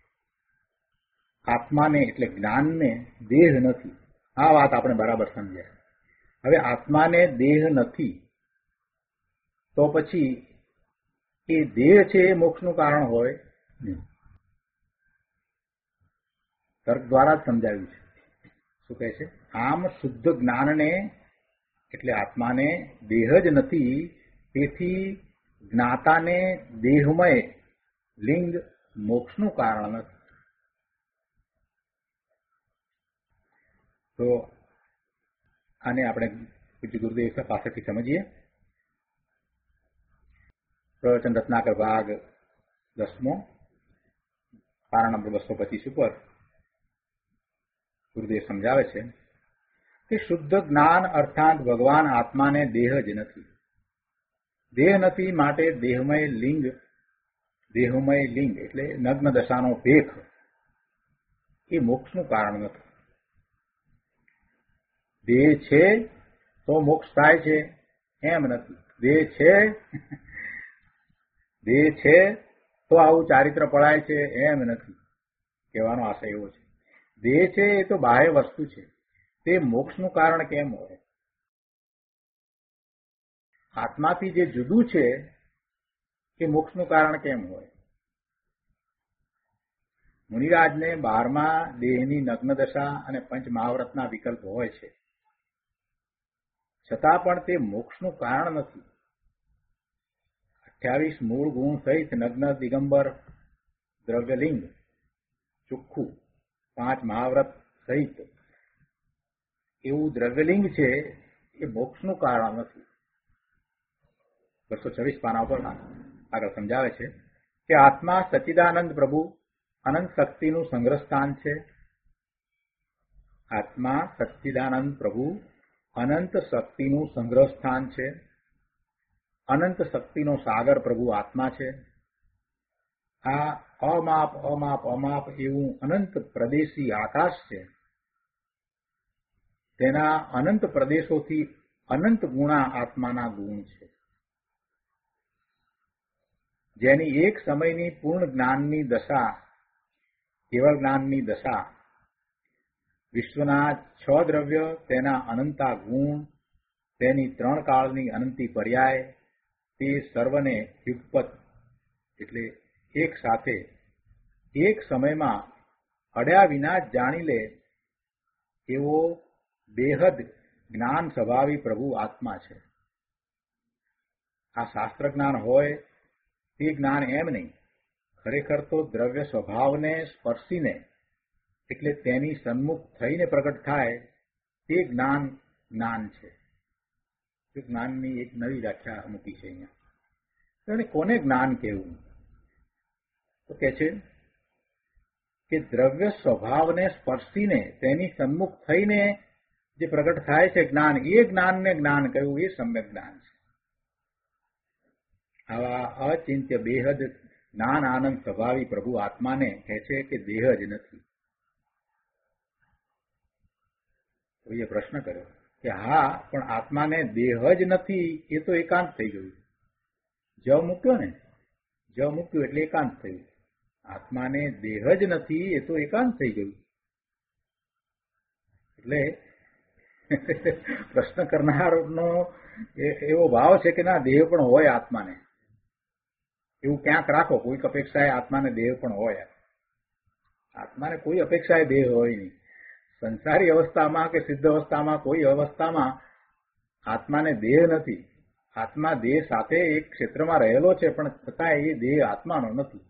આત્માને એટલે જ્ઞાનને દેહ નથી. આ વાત આપણે બરાબર સમજ્યા. હવે આત્માને દેહ નથી તો પછી એ દેહ છે એ મોક્ષનું કારણ હોય નહીં. તર્ક દ્વારા જ સમજાવ્યું છે. શું કહે છે? આમ શુદ્ધ જ્ઞાનને એટલે આત્માને દેહ જ નથી, તેથી જ્ઞાતાને દેહમય લિંગ મોક્ષનું કારણ નથી. તો આને આપણે પૂજ્ય ગુરુદેવ પાસેથી સમજીએ. પ્રવચન રત્નાકર ભાગ દસમો પારા નંબર બસો પચીસ ઉપર ગુરુદેવ સમજાવે છે કે શુદ્ધ જ્ઞાન અર્થાત ભગવાન આત્માને દેહ જ નથી. દેહ નથી માટે દેહમય લિંગ, દેહમય લિંગ એટલે નગ્ન દશાનો ભેખ એ મોક્ષનું કારણ નથી. દેહ છે તો મોક્ષ થાય છે એમ નથી. દેહ છે દેહ છે તો આવું ચારિત્ર પડાય છે એમ નથી. કહેવાનો આશય એવો છે. દેહ છે એ તો બાહ્ય વસ્તુ છે, તે મોક્ષનું કારણ કેમ હોય? આત્માથી જે જુદું છે એ મોક્ષનું કારણ કેમ હોય? મુનિરાજને બારમાં દેહની નગ્ન દશા અને પંચ મહાવ્રતના વિકલ્પ હોય છે, છતાં પણ તે મોક્ષનું કારણ નથી. અઠ્યાવીસ મૂળ ગુણ સહિત નગ્ન દિગંબર દ્રવ્યલિંગ ચોખ્ખું પાંચ મહાવ્રત સહિત એવું દ્રવ્યલિંગ છે એ મોક્ષનું કારણ નથી. બસો છવ્વીસ પાના ઉપર આગળ સમજાવે છે કે આત્મા સચ્ચિદાનંદ પ્રભુ અનંત શક્તિનું સંગ્રહ સ્થાન છે. આત્મા સચ્ચિદાનંદ પ્રભુ અનંત શક્તિનું સંગ્રહ સ્થાન છે. અનંત શક્તિનો સાગર પ્રભુ આત્મા છે. આ અમાપ અમાપ અમાપ એવું અનંત પ્રદેશી આકાશ છે. તેના અનંત પ્રદેશોથી અનંત ગુણા આત્માના ગુણ છે, જેની એક સમયની પૂર્ણ જ્ઞાનની દશા, કેવળ જ્ઞાનની દશા, વિશ્વના છ દ્રવ્ય, તેના અનંતા ગુણ, તેની ત્રણ કાળની અનંતી પર્યાય, તે સર્વને યુગપત એટલે એક સાથે એક સમયમાં અડ્યા વિના જ જાણી લે એવો બેહદ જ્ઞાન સ્વભાવી પ્રભુ આત્મા છે. આ શાસ્ત્ર જ્ઞાન હોય તે જ્ઞાન એમ નહીં, ખરેખર તો દ્રવ્ય સ્વભાવને સ્પર્શીને એટલે તેની સન્મુખ થઈને પ્રગટ થાય તે જ્ઞાન જ્ઞાન છે. જ્ઞાનની એક નવી વ્યાખ્યા મૂકી છે અહીંયા. તો કોને જ્ઞાન કહેવું? તો કે છે કે દ્રવ્ય સ્વભાવને સ્પર્શીને તેની સન્મુખ થઈને જે પ્રગટ થાય છે જ્ઞાન, એ જ્ઞાનને જ્ઞાન કહ્યું, એ સમ્યક જ્ઞાન છે. આવા અચિંત્ય બેહદ જ્ઞાન આનંદ સ્વભાવી પ્રભુ આત્માને કહે છે કે દેહ જ નથી. કોઈએ પ્રશ્ન કર્યો કે હા, પણ આત્માને દેહ જ નથી એ તો એકાંત થઈ ગયું. જ મૂક્યો ને, જ મૂક્યું એટલે એકાંત થયું. આત્માને દેહ જ નથી એ તો એકાંત થઈ ગયું. એટલે પ્રશ્ન કરનારનો એવો ભાવ છે કે ના, દેહ પણ હોય આત્માને. એવું ક્યાંક રાખો, કોઈક અપેક્ષાએ આત્માને દેહ પણ હોય. આત્માને કોઈ અપેક્ષાએ દેહ હોય નહીં. સંસારી અવસ્થામાં કે સિદ્ધ અવસ્થામાં કોઈ અવસ્થામાં આત્માને દેહ નથી. આત્મા દેહ સાથે એક ક્ષેત્રમાં રહેલો છે, પણ છતાં એ દેહ આત્માનો નથી.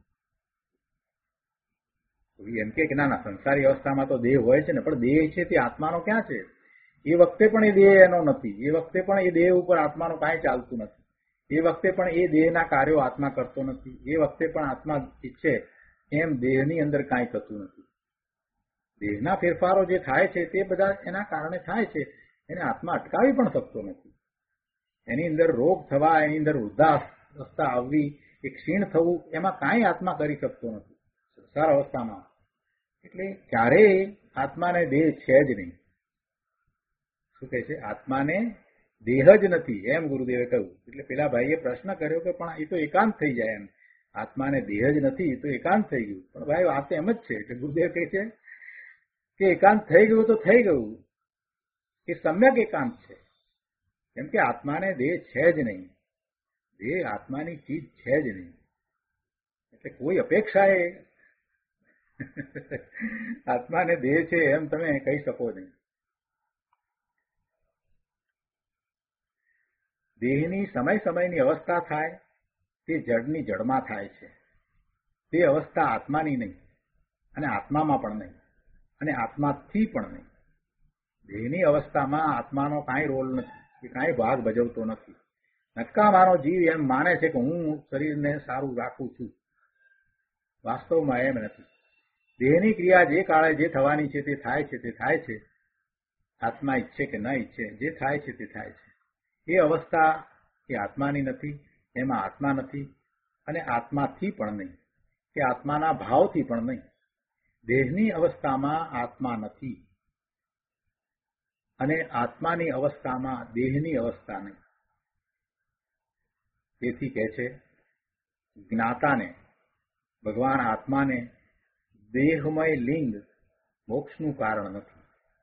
એમ કે ના ના, સંસારી અવસ્થામાં તો દેહ હોય છે ને, પણ દેહ છે તે આત્માનો ક્યાં છે? એ વખતે પણ એ દેહ એનો નથી. એ વખતે પણ એ દેહ ઉપર આત્માનું કાંઈ ચાલતું નથી. એ વખતે પણ એ દેહના કાર્યો આત્મા કરતો નથી. એ વખતે પણ આત્મા ઈચ્છે એમ દેહની અંદર કાંઈ થતું નથી. દેહના ફેરફારો જે થાય છે તે બધા એના કારણે થાય છે. એને આત્મા અટકાવી પણ શકતો નથી. એની અંદર રોગ થવા, એની અંદર વૃદ્ધાવસ્થા આવવી, એ ક્ષીણ થવું, એમાં કાંઈ આત્મા કરી શકતો નથી સંસાર અવસ્થામાં. એટલે ક્યારેય આત્માને દેહ છે જ નહીં. શું કહે છે? આત્માને દેહ જ નથી એમ ગુરુદેવે કહ્યું. એટલે પેલા ભાઈએ પ્રશ્ન કર્યો કે પણ એ તો એકાંત થઈ જાય એમ. આત્માને દેહ જ નથી એ તો એકાંત થઈ ગયું. પણ ભાઈ વાત એમ જ છે. એટલે ગુરુદેવ કહે છે કે એકાંત થઈ ગયું તો થઈ ગયું, એ સમ્યક એકાંત છે. કેમ કે આત્માને દેહ છે જ નહીં. દેહ આત્માની ચીજ છે જ નહીં. એટલે કોઈ અપેક્ષાએ આત્માને દેહ છે એમ તમે કહી શકો નહીં. દેહની સમય સમયની અવસ્થા થાય તે જડની જડમાં થાય છે. તે અવસ્થા આત્માની નહીં અને આત્મામાં પણ નહીં અને આત્માથી પણ નહીં. દેહની અવસ્થામાં આત્માનો કાંઈ રોલ નથી, એ કાંઈ ભાગ ભજવતો નથી. નક્કામાનો જીવ એમ માને છે કે હું શરીરને સારું રાખું છું. વાસ્તવમાં એમ નથી. દેહની ક્રિયા જે કાળે જે થવાની છે તે થાય છે તે થાય છે. આત્મા ઈચ્છે કે ન ઈચ્છે જે થાય છે તે થાય છે. એ અવસ્થા એ આત્માની નથી, એમાં આત્મા નથી અને આત્માથી પણ નહીં, કે આત્માના ભાવથી પણ નહીં. દેહની અવસ્થામાં આત્મા નથી અને આત્માની અવસ્થામાં દેહની અવસ્થા નહીં. તેથી કહે છે જ્ઞાતાને, ભગવાન આત્માને દેહમય લિંગ મોક્ષનું કારણ નથી.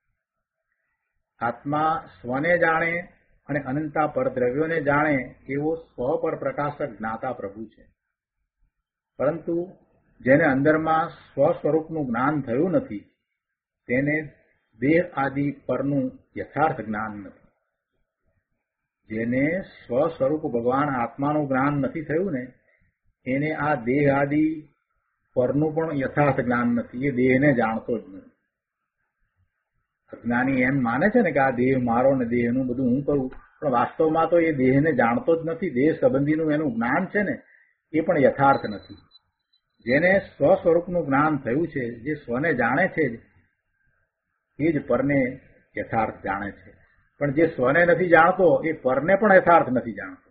આત્મા સ્વને જાણે અને અનંતા પરદ્રવ્યોને જાણે એવો સ્વ પર પ્રકાશક જ્ઞાતા પ્રભુ છે. પરંતુ જેને અંદરમાં સ્વ સ્વરૂપનું જ્ઞાન થયું નથી તેને દેહ આદિ પરનું યથાર્થ જ્ઞાન નથી. જેને સ્વ સ્વરૂપ ભગવાન આત્માનું જ્ઞાન નથી થયું ને એને આ દેહ આદિ પરનું પણ યથાર્થ જ્ઞાન નથી. એ દેહને જાણતો જ નથી. અજ્ઞાની એમ માને છે ને કે આ દેહ મારો ને દેહનું બધું હું કરું, પણ વાસ્તવમાં તો એ દેહને જાણતો જ નથી. દેહ સંબંધીનું એનું જ્ઞાન છે ને એ પણ યથાર્થ નથી. જેને સ્વ સ્વરૂપનું જ્ઞાન થયું છે, જે સ્વને જાણે છે એ જ પરને યથાર્થ જાણે છે. પણ જે સ્વને નથી જાણતો એ પરને પણ યથાર્થ નથી જાણતો.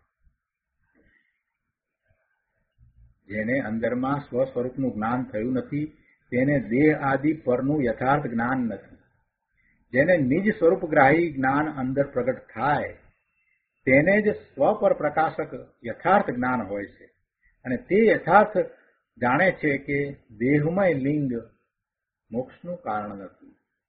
જેને અંદરમાં સ્વ સ્વરૂપનું જ્ઞાન થયું નથી તેને દેહ આદિ પરનું યથાર્થ જ્ઞાન નથી. જેને નિજ સ્વરૂપગ્રાહી જ્ઞાન અંદર પ્રગટ થાય તેને જ સ્વ પર પ્રકાશક યથાર્થ જ્ઞાન હોય છે. અને તે યથાર્થ જાણે છે કે દેહમય લિંગ મોક્ષનું કારણ નથી.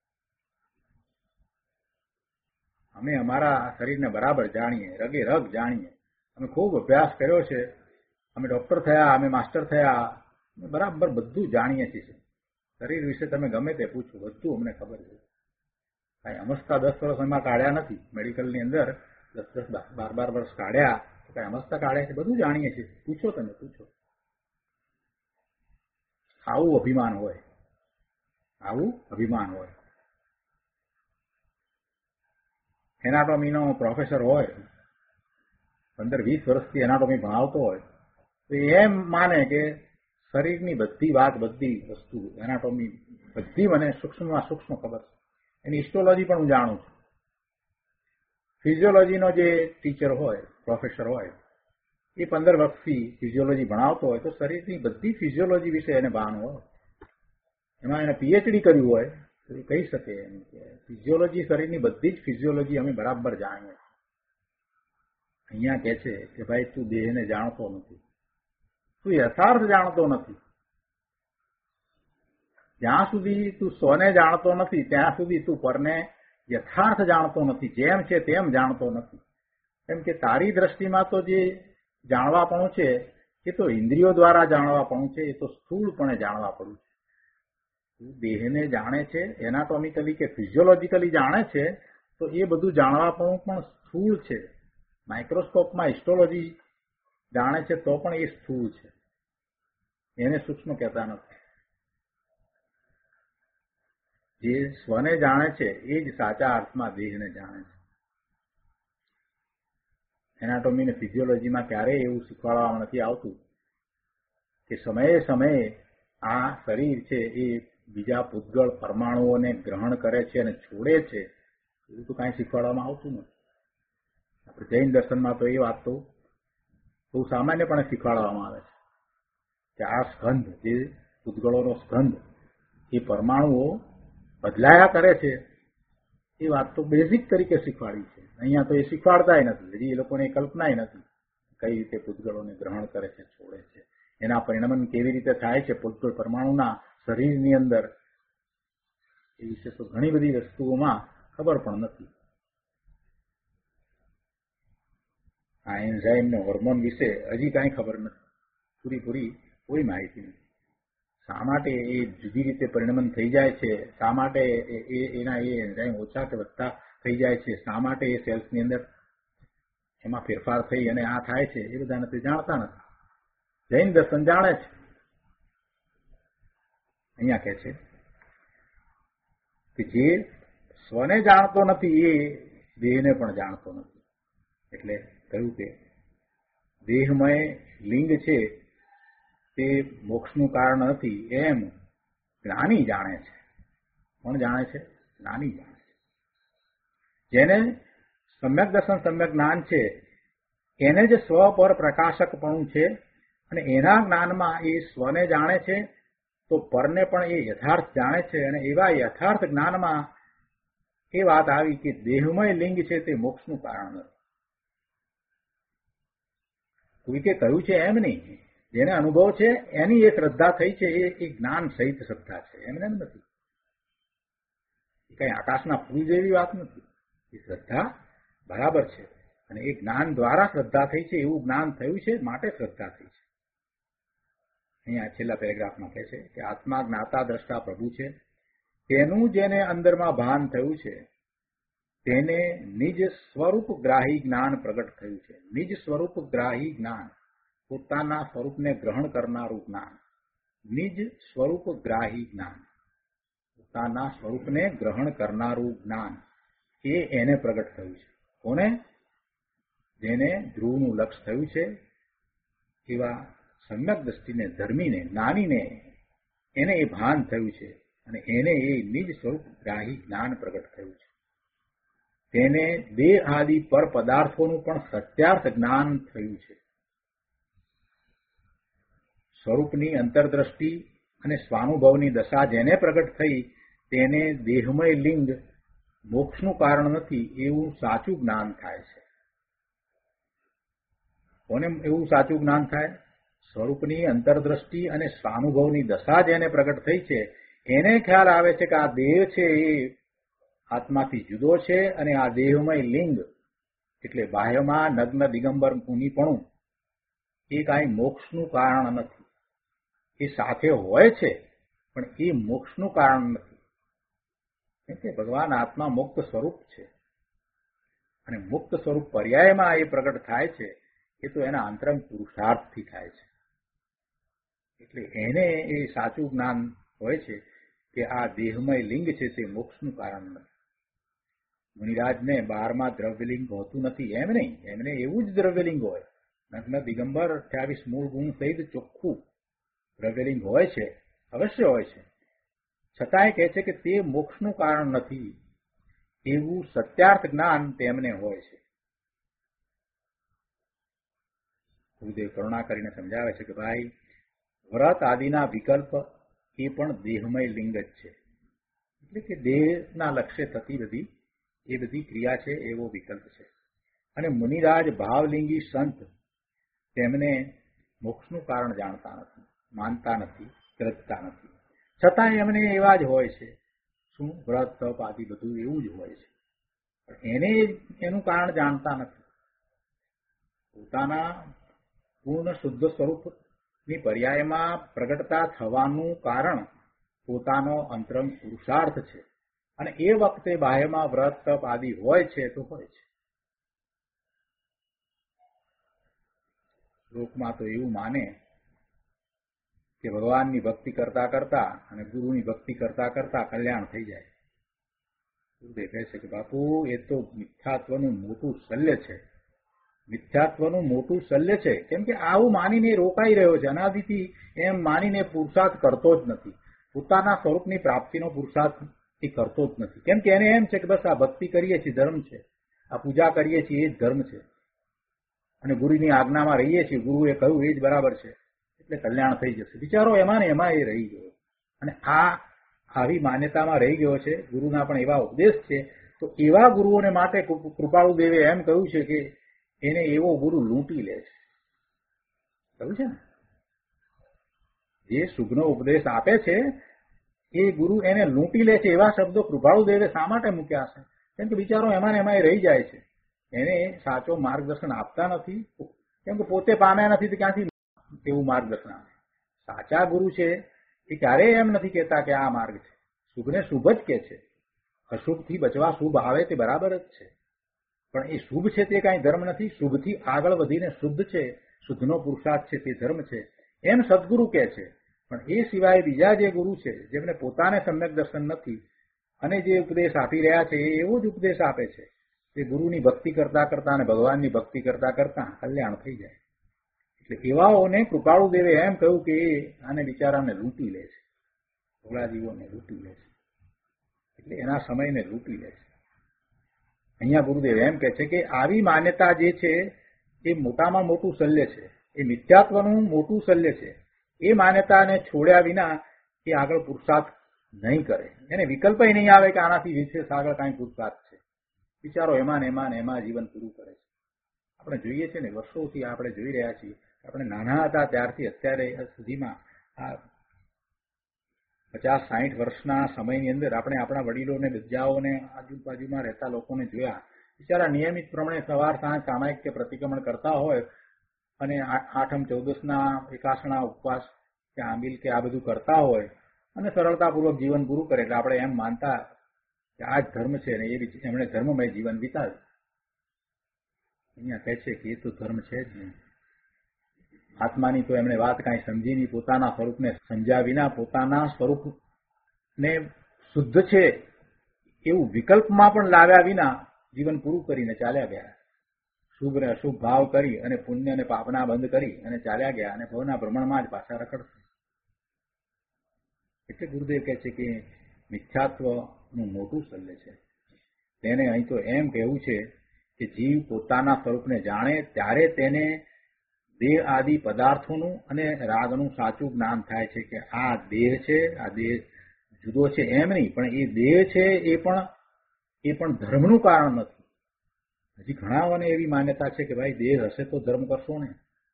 અમે અમારા શરીરને બરાબર જાણીએ, રગે રગ જાણીએ. અમે ખૂબ અભ્યાસ કર્યો છે. અમે ડોક્ટર થયા, અમે માસ્ટર થયા, અમે બરાબર બધું જાણીએ છીએ. શરીર વિશે તમે ગમે તે પૂછો, બધું અમને ખબર છે. કાંઈ અમસ્તા દસ વર્ષ એમાં કાઢ્યા નથી. મેડિકલની અંદર દસ દસ બાર બાર વર્ષ કાઢ્યા તો કાંઈ અમસ્તા કાઢ્યા છે, બધું જાણીએ છીએ. પૂછો તમે પૂછો. આવું અભિમાન હોય, આવું અભિમાન હોય. એનાટોમીનો પ્રોફેસર હોય, પંદર વીસ વર્ષથી એનાટોમી ભણાવતો હોય તો એમ માને કે શરીરની બધી વાત, બધી વસ્તુ, એનાટોમી બધી મને સૂક્ષ્મમાં સૂક્ષ્મ ખબર છે. એની હિસ્ટોલોજી પણ હું જાણું છું. ફિઝિયોલોજીનો જે ટીચર હોય, પ્રોફેસર હોય, એ પંદર વર્ષથી ફિઝિયોલોજી ભણાવતો હોય તો શરીરની બધી ફિઝિયોલોજી વિશે એને ભાન હોય. એમાં એને પીએચડી કર્યું હોય તો એ કહી શકે એમ કે ફિઝિયોલોજી, શરીરની બધી જ ફિઝિયોલોજી અમે બરાબર જાણીએ. અહીંયા કહે છે કે ભાઈ તું દેહને જાણતો નથી, તું યથાર્થ જાણતો નથી. જ્યાં સુધી તું સ્વને જાણતો નથી ત્યાં સુધી તું પરને યથાર્થ જાણતો નથી, જેમ છે તેમ જાણતો નથી. કેમ કે તારી દ્રષ્ટિમાં તો જે જાણવાપણું છે એ તો ઇન્દ્રિયો દ્વારા જાણવાપણું છે, એ તો સ્થૂળપણે જાણવાપણું છે. તું દેહને જાણે છે, એનાટોમિકલી કે ફિઝિયોલોજીકલી જાણે છે તો એ બધું જાણવાપણું પણ સ્થૂળ છે. માઇક્રોસ્કોપમાં હિસ્ટોલોજી જાણે છે તો પણ એ સ્થૂળ છે, એને સૂક્ષ્મ કહેતા નથી. જે સ્વને જાણે છે એ જ સાચા અર્થમાં દેહને જાણે છે. એનાટોમી ને ફિઝિયોલોજીમાં ક્યારેય એવું શીખવાડવામાં નથી આવતું કે સમયે સમયે આ શરીર છે એ બીજા પૂતગળ પરમાણુઓને ગ્રહણ કરે છે અને છોડે છે. એવું તો કાંઈ શીખવાડવામાં આવતું નથી. આપણે જૈન દર્શનમાં તો એ વાત તો બહુ સામાન્યપણે શીખવાડવામાં આવે છે કે આ સ્કંધ, જે પૂતગળોનો સ્કંધ, એ પરમાણુઓ બદલાયા કરે છે. એ વાત તો બેઝિક તરીકે શીખવાડી છે. અહીંયા તો એ શીખવાડતા નથી. હજી એ લોકોને કલ્પના નથી કઈ રીતે પૂતગળોને ગ્રહણ કરે છે, છોડે છે, એના પરિણમન કેવી રીતે થાય છે પૂતગળ પરમાણુના શરીરની અંદર, એ વિશે તો ઘણી બધી વસ્તુઓમાં ખબર પણ નથી. આ એન્ઝાઇમ ને હોર્મોન વિશે હજી કાંઈ ખબર નથી, પૂરી પૂરી કોઈ માહિતી નથી. શા માટે એ જુદી રીતે પરિણમન થઈ જાય છે, શા માટે એના એ એન્ઝાઇમ ઓછા કે વધતા થઈ જાય છે, શા માટે એ સેલ્સની અંદર એમાં ફેરફાર થઈ અને આ થાય છે, એ બધા નથી જાણતા નથી. જૈન દર્શન જાણે છે. અહીંયા કહે છે કે જે સ્વને જાણતો નથી એ દેહને પણ જાણતો નથી. એટલે કહ્યું કે દેહમય લિંગ છે તે મોક્ષનું કારણ નથી એમ જ્ઞાની જાણે છે. કોણ જાણે છે? જ્ઞાની જાણે છે. જેને સમ્યક દર્શન સમ્યક જ્ઞાન છે એને જ સ્વ પર પ્રકાશકપણું છે અને એના જ્ઞાનમાં એ સ્વને જાણે છે તો પરને પણ એ યથાર્થ જાણે છે. અને એવા યથાર્થ જ્ઞાનમાં એ વાત આવી કે દેહમય લિંગ છે તે મોક્ષનું કારણ નથી. કોઈકે કહ્યું છે એમ નહીં. જેને અનુભવ છે એની એ શ્રદ્ધા થઈ છે, એ જ્ઞાન સહિત શ્રદ્ધા છે, એમને નથી. એ કઈ આકાશના ફૂલ જેવી વાત નથી. એ શ્રદ્ધા બરાબર છે અને એ જ્ઞાન દ્વારા શ્રદ્ધા થઈ છે, એવું જ્ઞાન થયું છે માટે શ્રદ્ધા થઈ છે. અહીંયા છેલ્લા પેરેગ્રાફમાં કહે છે કે આત્મા જ્ઞાતા દ્રષ્ટા પ્રભુ છે. તેનું જેને અંદરમાં ભાન થયું છે તેને નિજ સ્વરૂપ ગ્રાહી જ્ઞાન પ્રગટ થયું છે. નિજ સ્વરૂપ ગ્રાહી જ્ઞાન, પોતાના સ્વરૂપને ગ્રહણ કરનારું જ્ઞાન. નિજ સ્વરૂપ ગ્રાહી જ્ઞાન, પોતાના સ્વરૂપને ગ્રહણ કરનારું જ્ઞાન, એ એને પ્રગટ થયું છે. કોને? જેને ધ્રુવનું લક્ષ થયું છે એવા સમ્યક દ્રષ્ટિને, ધર્મીને, જ્ઞાનીને એને એ ભાન થયું છે અને એને એ નિજ સ્વરૂપ ગ્રાહી જ્ઞાન પ્રગટ થયું છે. તેને દેહ આદિ પર પદાર્થોનું પણ સત્યાર્થ જ્ઞાન થયું છે. સ્વરૂપની અંતરદ્રષ્ટિ અને સ્વાનુભવની દશા જેને પ્રગટ થઈ તેને દેહમય લિંગ મોક્ષનું કારણ નથી એવું સાચું જ્ઞાન થાય છે. કોને એવું સાચું જ્ઞાન થાય? સ્વરૂપની અંતરદ્રષ્ટિ અને સ્વાનુભવની દશા જેને પ્રગટ થઈ છે એને ખ્યાલ આવે છે કે આ દેહ છે એ આત્માથી જુદો છે અને આ દેહમય લિંગ એટલે બાહ્યમાં નગ્ન દિગંબર મુનિપણું એ કાંઈ મોક્ષનું કારણ નથી. એ સાથે હોય છે પણ એ મોક્ષનું કારણ નથી. કેમ કે ભગવાન આત્મા મુક્ત સ્વરૂપ છે અને મુક્ત સ્વરૂપ પર્યાયમાં એ પ્રગટ થાય છે એ તો એના અંતરંગ પુરુષાર્થથી થાય છે. એટલે એને એ સાચું જ્ઞાન હોય છે કે આ દેહમય લિંગ છે તે મોક્ષનું કારણ નથી. મુનિરાજને બારમાં દ્રવ્યલિંગ હોતું નથી એમ નહીં, એમને એવું જ દ્રવ્યલિંગ હોય. નગ્ન દિગંબર અઠ્યાવીસ મૂળ ગુણ સહિત ચોખ્ખું દ્રવ્યલિંગ હોય છે, અવશ્ય હોય છે. છતાંય કહે છે કે તે મોક્ષનું કારણ નથી એવું સત્યાર્થ જ્ઞાન તેમને હોય છે. ગુરુદેવ કરુણા કરીને સમજાવે છે કે ભાઈ વ્રત આદિના વિકલ્પ એ પણ દેહમય લિંગ જ છે. એટલે કે દેહના લક્ષ્ય થતી બધી એ બધી ક્રિયા છે એવો વિકલ્પ છે. અને મુનિરાજ ભાવલિંગી સંત તેમને મોક્ષનું કારણ જાણતા નથી, માનતા નથી, ગ્રજતા નથી. છતાં એમને એવા જ હોય છે. શું? વ્રત તપ આદિ બધું એવું જ હોય છે. પણ એને એનું કારણ જાણતા નથી. પોતાના પૂર્ણ શુદ્ધ સ્વરૂપની પર્યાયમાં પ્રગટતા થવાનું કારણ પોતાનો અંતરંગ પુરુષાર્થ છે અને એ વખતે બાહ્યમાં વ્રત તપ આદિ હોય છે તો હોય છે. લોકમાં તો એવું માને કે ભગવાનની ભક્તિ કરતા કરતા અને ગુરુની ભક્તિ કરતા કરતા કલ્યાણ થઈ જાય. ગુરુદેવ કહે છે કે બાપુ એ તો મિથ્યાત્વનું મોટું શલ્ય છે. મિથ્યાત્વનું મોટું શલ્ય છે. કેમ કે આવું માનીને રોકાઈ રહ્યો છે. અનાદિથી એમ માનીને પુરુષાર્થ કરતો જ નથી. પોતાના સ્વરૂપની પ્રાપ્તિનો પુરુષાર્થ એ કરતો જ નથી. કેમ કે એને એમ છે કે બસ આ ભક્તિ કરીએ છીએ ધર્મ છે, આ પૂજા કરીએ છીએ એ જ ધર્મ છે અને ગુરુની આજ્ઞામાં રહીએ છીએ, ગુરુએ કહ્યું એ જ બરાબર છે એટલે કલ્યાણ થઈ જશે. બિચારો એમાં ને એમાં એ રહી ગયો અને આ આવી માન્યતામાં રહી ગયો છે. ગુરુના પણ એવા ઉપદેશ છે. તો એવા ગુરુઓને માટે કૃપાળુ દેવે એમ કહ્યું છે કે એને એવો ગુરુ લૂંટી લે છે. કહ્યું છે ને, જે શુભનો ઉપદેશ આપે છે એ ગુરુ એને લૂંટી લે છે. એવા શબ્દો કૃપાળુ દેવે શા માટે મૂક્યા છે? કેમ કે બિચારો એમાં ને એમાં રહી જાય છે. એને સાચો માર્ગદર્શન આપતા નથી. કેમ કે પોતે પામ્યા નથી તો ક્યાંથી એવું માર્ગદર્શન આપે? સાચા ગુરુ છે એ ક્યારેય એમ નથી કહેતા કે આ માર્ગ છે. શુભને શુભ જ કે છે. અશુભથી બચવા શુભ આવે તે બરાબર જ છે, પણ એ શુભ છે તે કાંઈ ધર્મ નથી. શુભથી આગળ વધીને શુદ્ધ છે, શુદ્ધનો પુરુષાર્થ છે તે ધર્મ છે, એમ સદગુરુ કહે છે. પણ એ સિવાય બીજા જે ગુરુ છે જેમને પોતાને સમ્યક દર્શન નથી અને જે ઉપદેશ આપી રહ્યા છે એ એવો જ ઉપદેશ આપે છે કે ગુરુની ભક્તિ કરતા કરતા અને ભગવાનની ભક્તિ કરતા કરતા કલ્યાણ થઈ જાય. એટલે એવાઓને કૃપાળુ દેવે એમ કહ્યું કે એ આને બિચારાને લૂંટી લે છે, ભોળા જીવોને લૂંટી લે છે, એટલે એના સમયને લૂંટી લે છે. અહીંયા ગુરુદેવ એમ કહે છે કે આવી માન્યતા જે છે એ મોટામાં મોટું શલ્ય છે, એ મિથ્યાત્વનું મોટું શલ્ય છે. એ માન્યતાને છોડ્યા વિના એ આગળ પુરુષાર્થ નહીં કરે. એને વિકલ્પ નહીં આવે કે આનાથી વિશેષ આગળ કાંઈ પુરુષાર્થ છે. વિચારો એમાં ને એમાં ને એમાં જીવન પૂરું કરે છે. આપણે જોઈએ છીએ ને, વર્ષોથી આપણે જોઈ રહ્યા છીએ. આપણે નાના હતા ત્યારથી અત્યારે સુધીમાં આ પચાસ સાહીઠ વર્ષના સમયની અંદર આપણે આપણા વડીલોને, બધાઓને, આજુબાજુમાં રહેતા લોકોને જોયા. બિચારા નિયમિત પ્રમાણે સવાર સાંજ સામાયિક કે પ્રતિક્રમણ કરતા હોય અને આઠમ ચૌદસના એકાસણા ઉપવાસ કે આંબીલ કે આ બધું કરતા હોય અને સરળતાપૂર્વક જીવન પૂરું કરે. એટલે આપણે એમ માનતા કે આ જ ધર્મ છે ને એ એમણે ધર્મમય જીવન વિતાવ્યું. અહીંયા કહે છે કે એ તો ધર્મ છે જ નહીં. આત્માની તો એમણે વાત કાંઈ સમજી નહીં. પોતાના સ્વરૂપને સમજ્યા વિના પોતાના સ્વરૂપને શુદ્ધ છે એવું વિકલ્પમાં પણ લાવ્યા વિના જીવન પૂરું કરીને ચાલ્યા ગયા. શુભ ને અશુભ ભાવ કરી અને પુણ્ય અને પાપના બંધ કરી અને ચાલ્યા ગયા અને ભવના ભ્રમણમાં જ પાછા રખડશે. એટલે ગુરુદેવ કહે છે કે મિથ્યાત્વનું મોટું શલ્ય છે. તેને અહીં તો એમ કહેવું છે કે જીવ પોતાના સ્વરૂપને જાણે ત્યારે તેને દેહ આદિ પદાર્થોનું અને રાગનું સાચું જ્ઞાન થાય છે કે આ દેહ છે, આ દેહ જુદો છે એમ નહીં, પણ એ દેહ છે એ પણ એ પણ ધર્મનું કારણ નથી. હજી ઘણાઓને એવી માન્યતા છે કે ભાઈ દેહ હશે તો ધર્મ કરશો ને,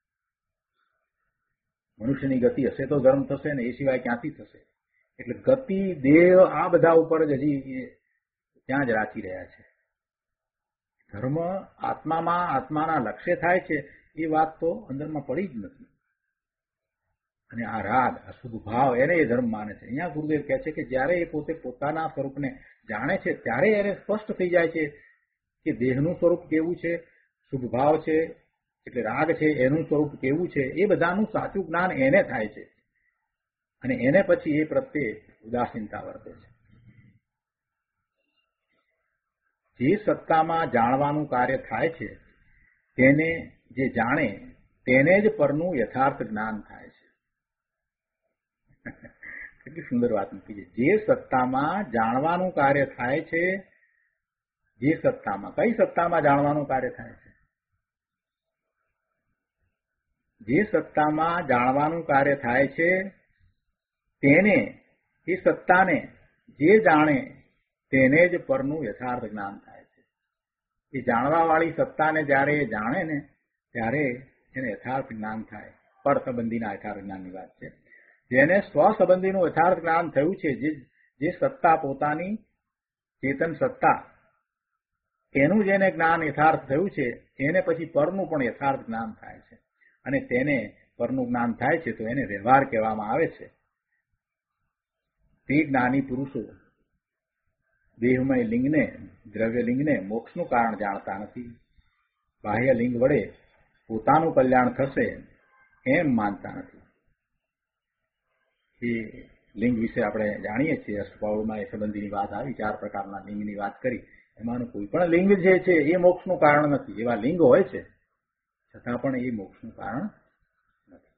મનુષ્યની ગતિ હશે તો ધર્મ થશે ને, એ સિવાય ક્યાંથી થશે. એટલે ગતિ, દેહ આ બધા ઉપર જ હજી ત્યાં જ રાચી રહ્યા છે. ધર્મ આત્મામાં આત્માના લક્ષ્ય થાય છે એ વાત તો અંદરમાં પડી જ નથી. અને આ રાગ, અશુભ ભાવ એને એ ધર્મ માને છે. અહીંયા ગુરુદેવ કહે છે કે જ્યારે એ પોતે પોતાના સ્વરૂપને જાણે છે ત્યારે એને સ્પષ્ટ થઈ જાય છે કે દેહનું સ્વરૂપ કેવું છે, શુભ ભાવ છે એટલે રાગ છે એનું સ્વરૂપ કેવું છે, એ બધાનું સાચું જ્ઞાન એને થાય છે. અને એને પછી એ પ્રત્યે ઉદાસીનતા વર્તે છે. જે સત્તામાં જાણવાનું કાર્ય થાય છે તેને જે જાણે તેને જ પરનું યથાર્થ જ્ઞાન થાય છે. કેટલી સુંદર વાત મૂકી છે. જે સત્તામાં જાણવાનું કાર્ય થાય છે, જે સત્તામાં, કઈ સત્તામાં જાણવાનું કાર્ય થાય છે? જે સત્તામાં જાણવાનું કાર્ય થાય છે તેને, એ સત્તાને જે જાણે તેને જ પરનું યથાર્થ જ્ઞાન થાય છે. એ જાણવા વાળી સત્તાને જયારે એ જાણે ને ત્યારે એને યથાર્થ જ્ઞાન થાય. પર સંબંધીના યથાર્થ જ્ઞાનની વાત છે. જેને સ્વ સંબંધીનું યથાર્થ જ્ઞાન થયું છે, જે જે સત્તા પોતાની ચેતન સત્તા, એનું જેને જ્ઞાન યથાર્થ થયું છે એને પછી પરનું પણ યથાર્થ જ્ઞાન થાય છે. અને તેને પરનું જ્ઞાન થાય છે તો એને વ્યવહાર કહેવામાં આવે છે. તે જ્ઞાની પુરુષો દેહમય લિંગને, દ્રવ્ય લિંગને મોક્ષનું કારણ જાણતા નથી. બાહ્ય લિંગ વડે પોતાનું કલ્યાણ થશે એમ માનતા નથી. એ લિંગ વિશે આપણે જાણીએ છીએ. અષ્ટપાઉલમાં એ સંબંધીની વાત આવી, ચાર પ્રકારના લિંગની વાત કરી. એમાંનું કોઈ પણ લિંગ જે છે એ મોક્ષનું કારણ નથી. એવા લિંગ હોય છે છતાં પણ એ મોક્ષનું કારણ નથી.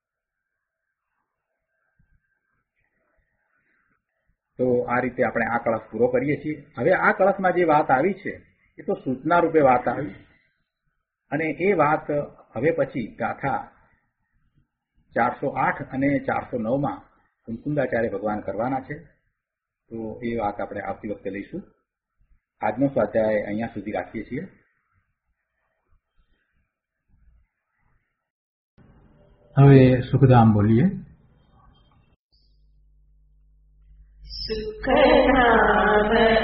તો આ રીતે આપણે આ કળશ પૂરો કરીએ છીએ. હવે આ કળશમાં જે વાત આવી છે એ તો સૂચના રૂપે વાત આવી, અને એ વાત હવે પછી ગાથા ચારસો આઠ અને ચારસો નવમાં કુંકુંદાચાર્ય ભગવાન કરવાના છે. તો એ વાત આપણે આવતી વખતે લઈશું. આજનો સ્વાધ્યાય અહીંયા સુધી રાખીએ છીએ. હવે સુખધામ બોલીએ. સુખધામ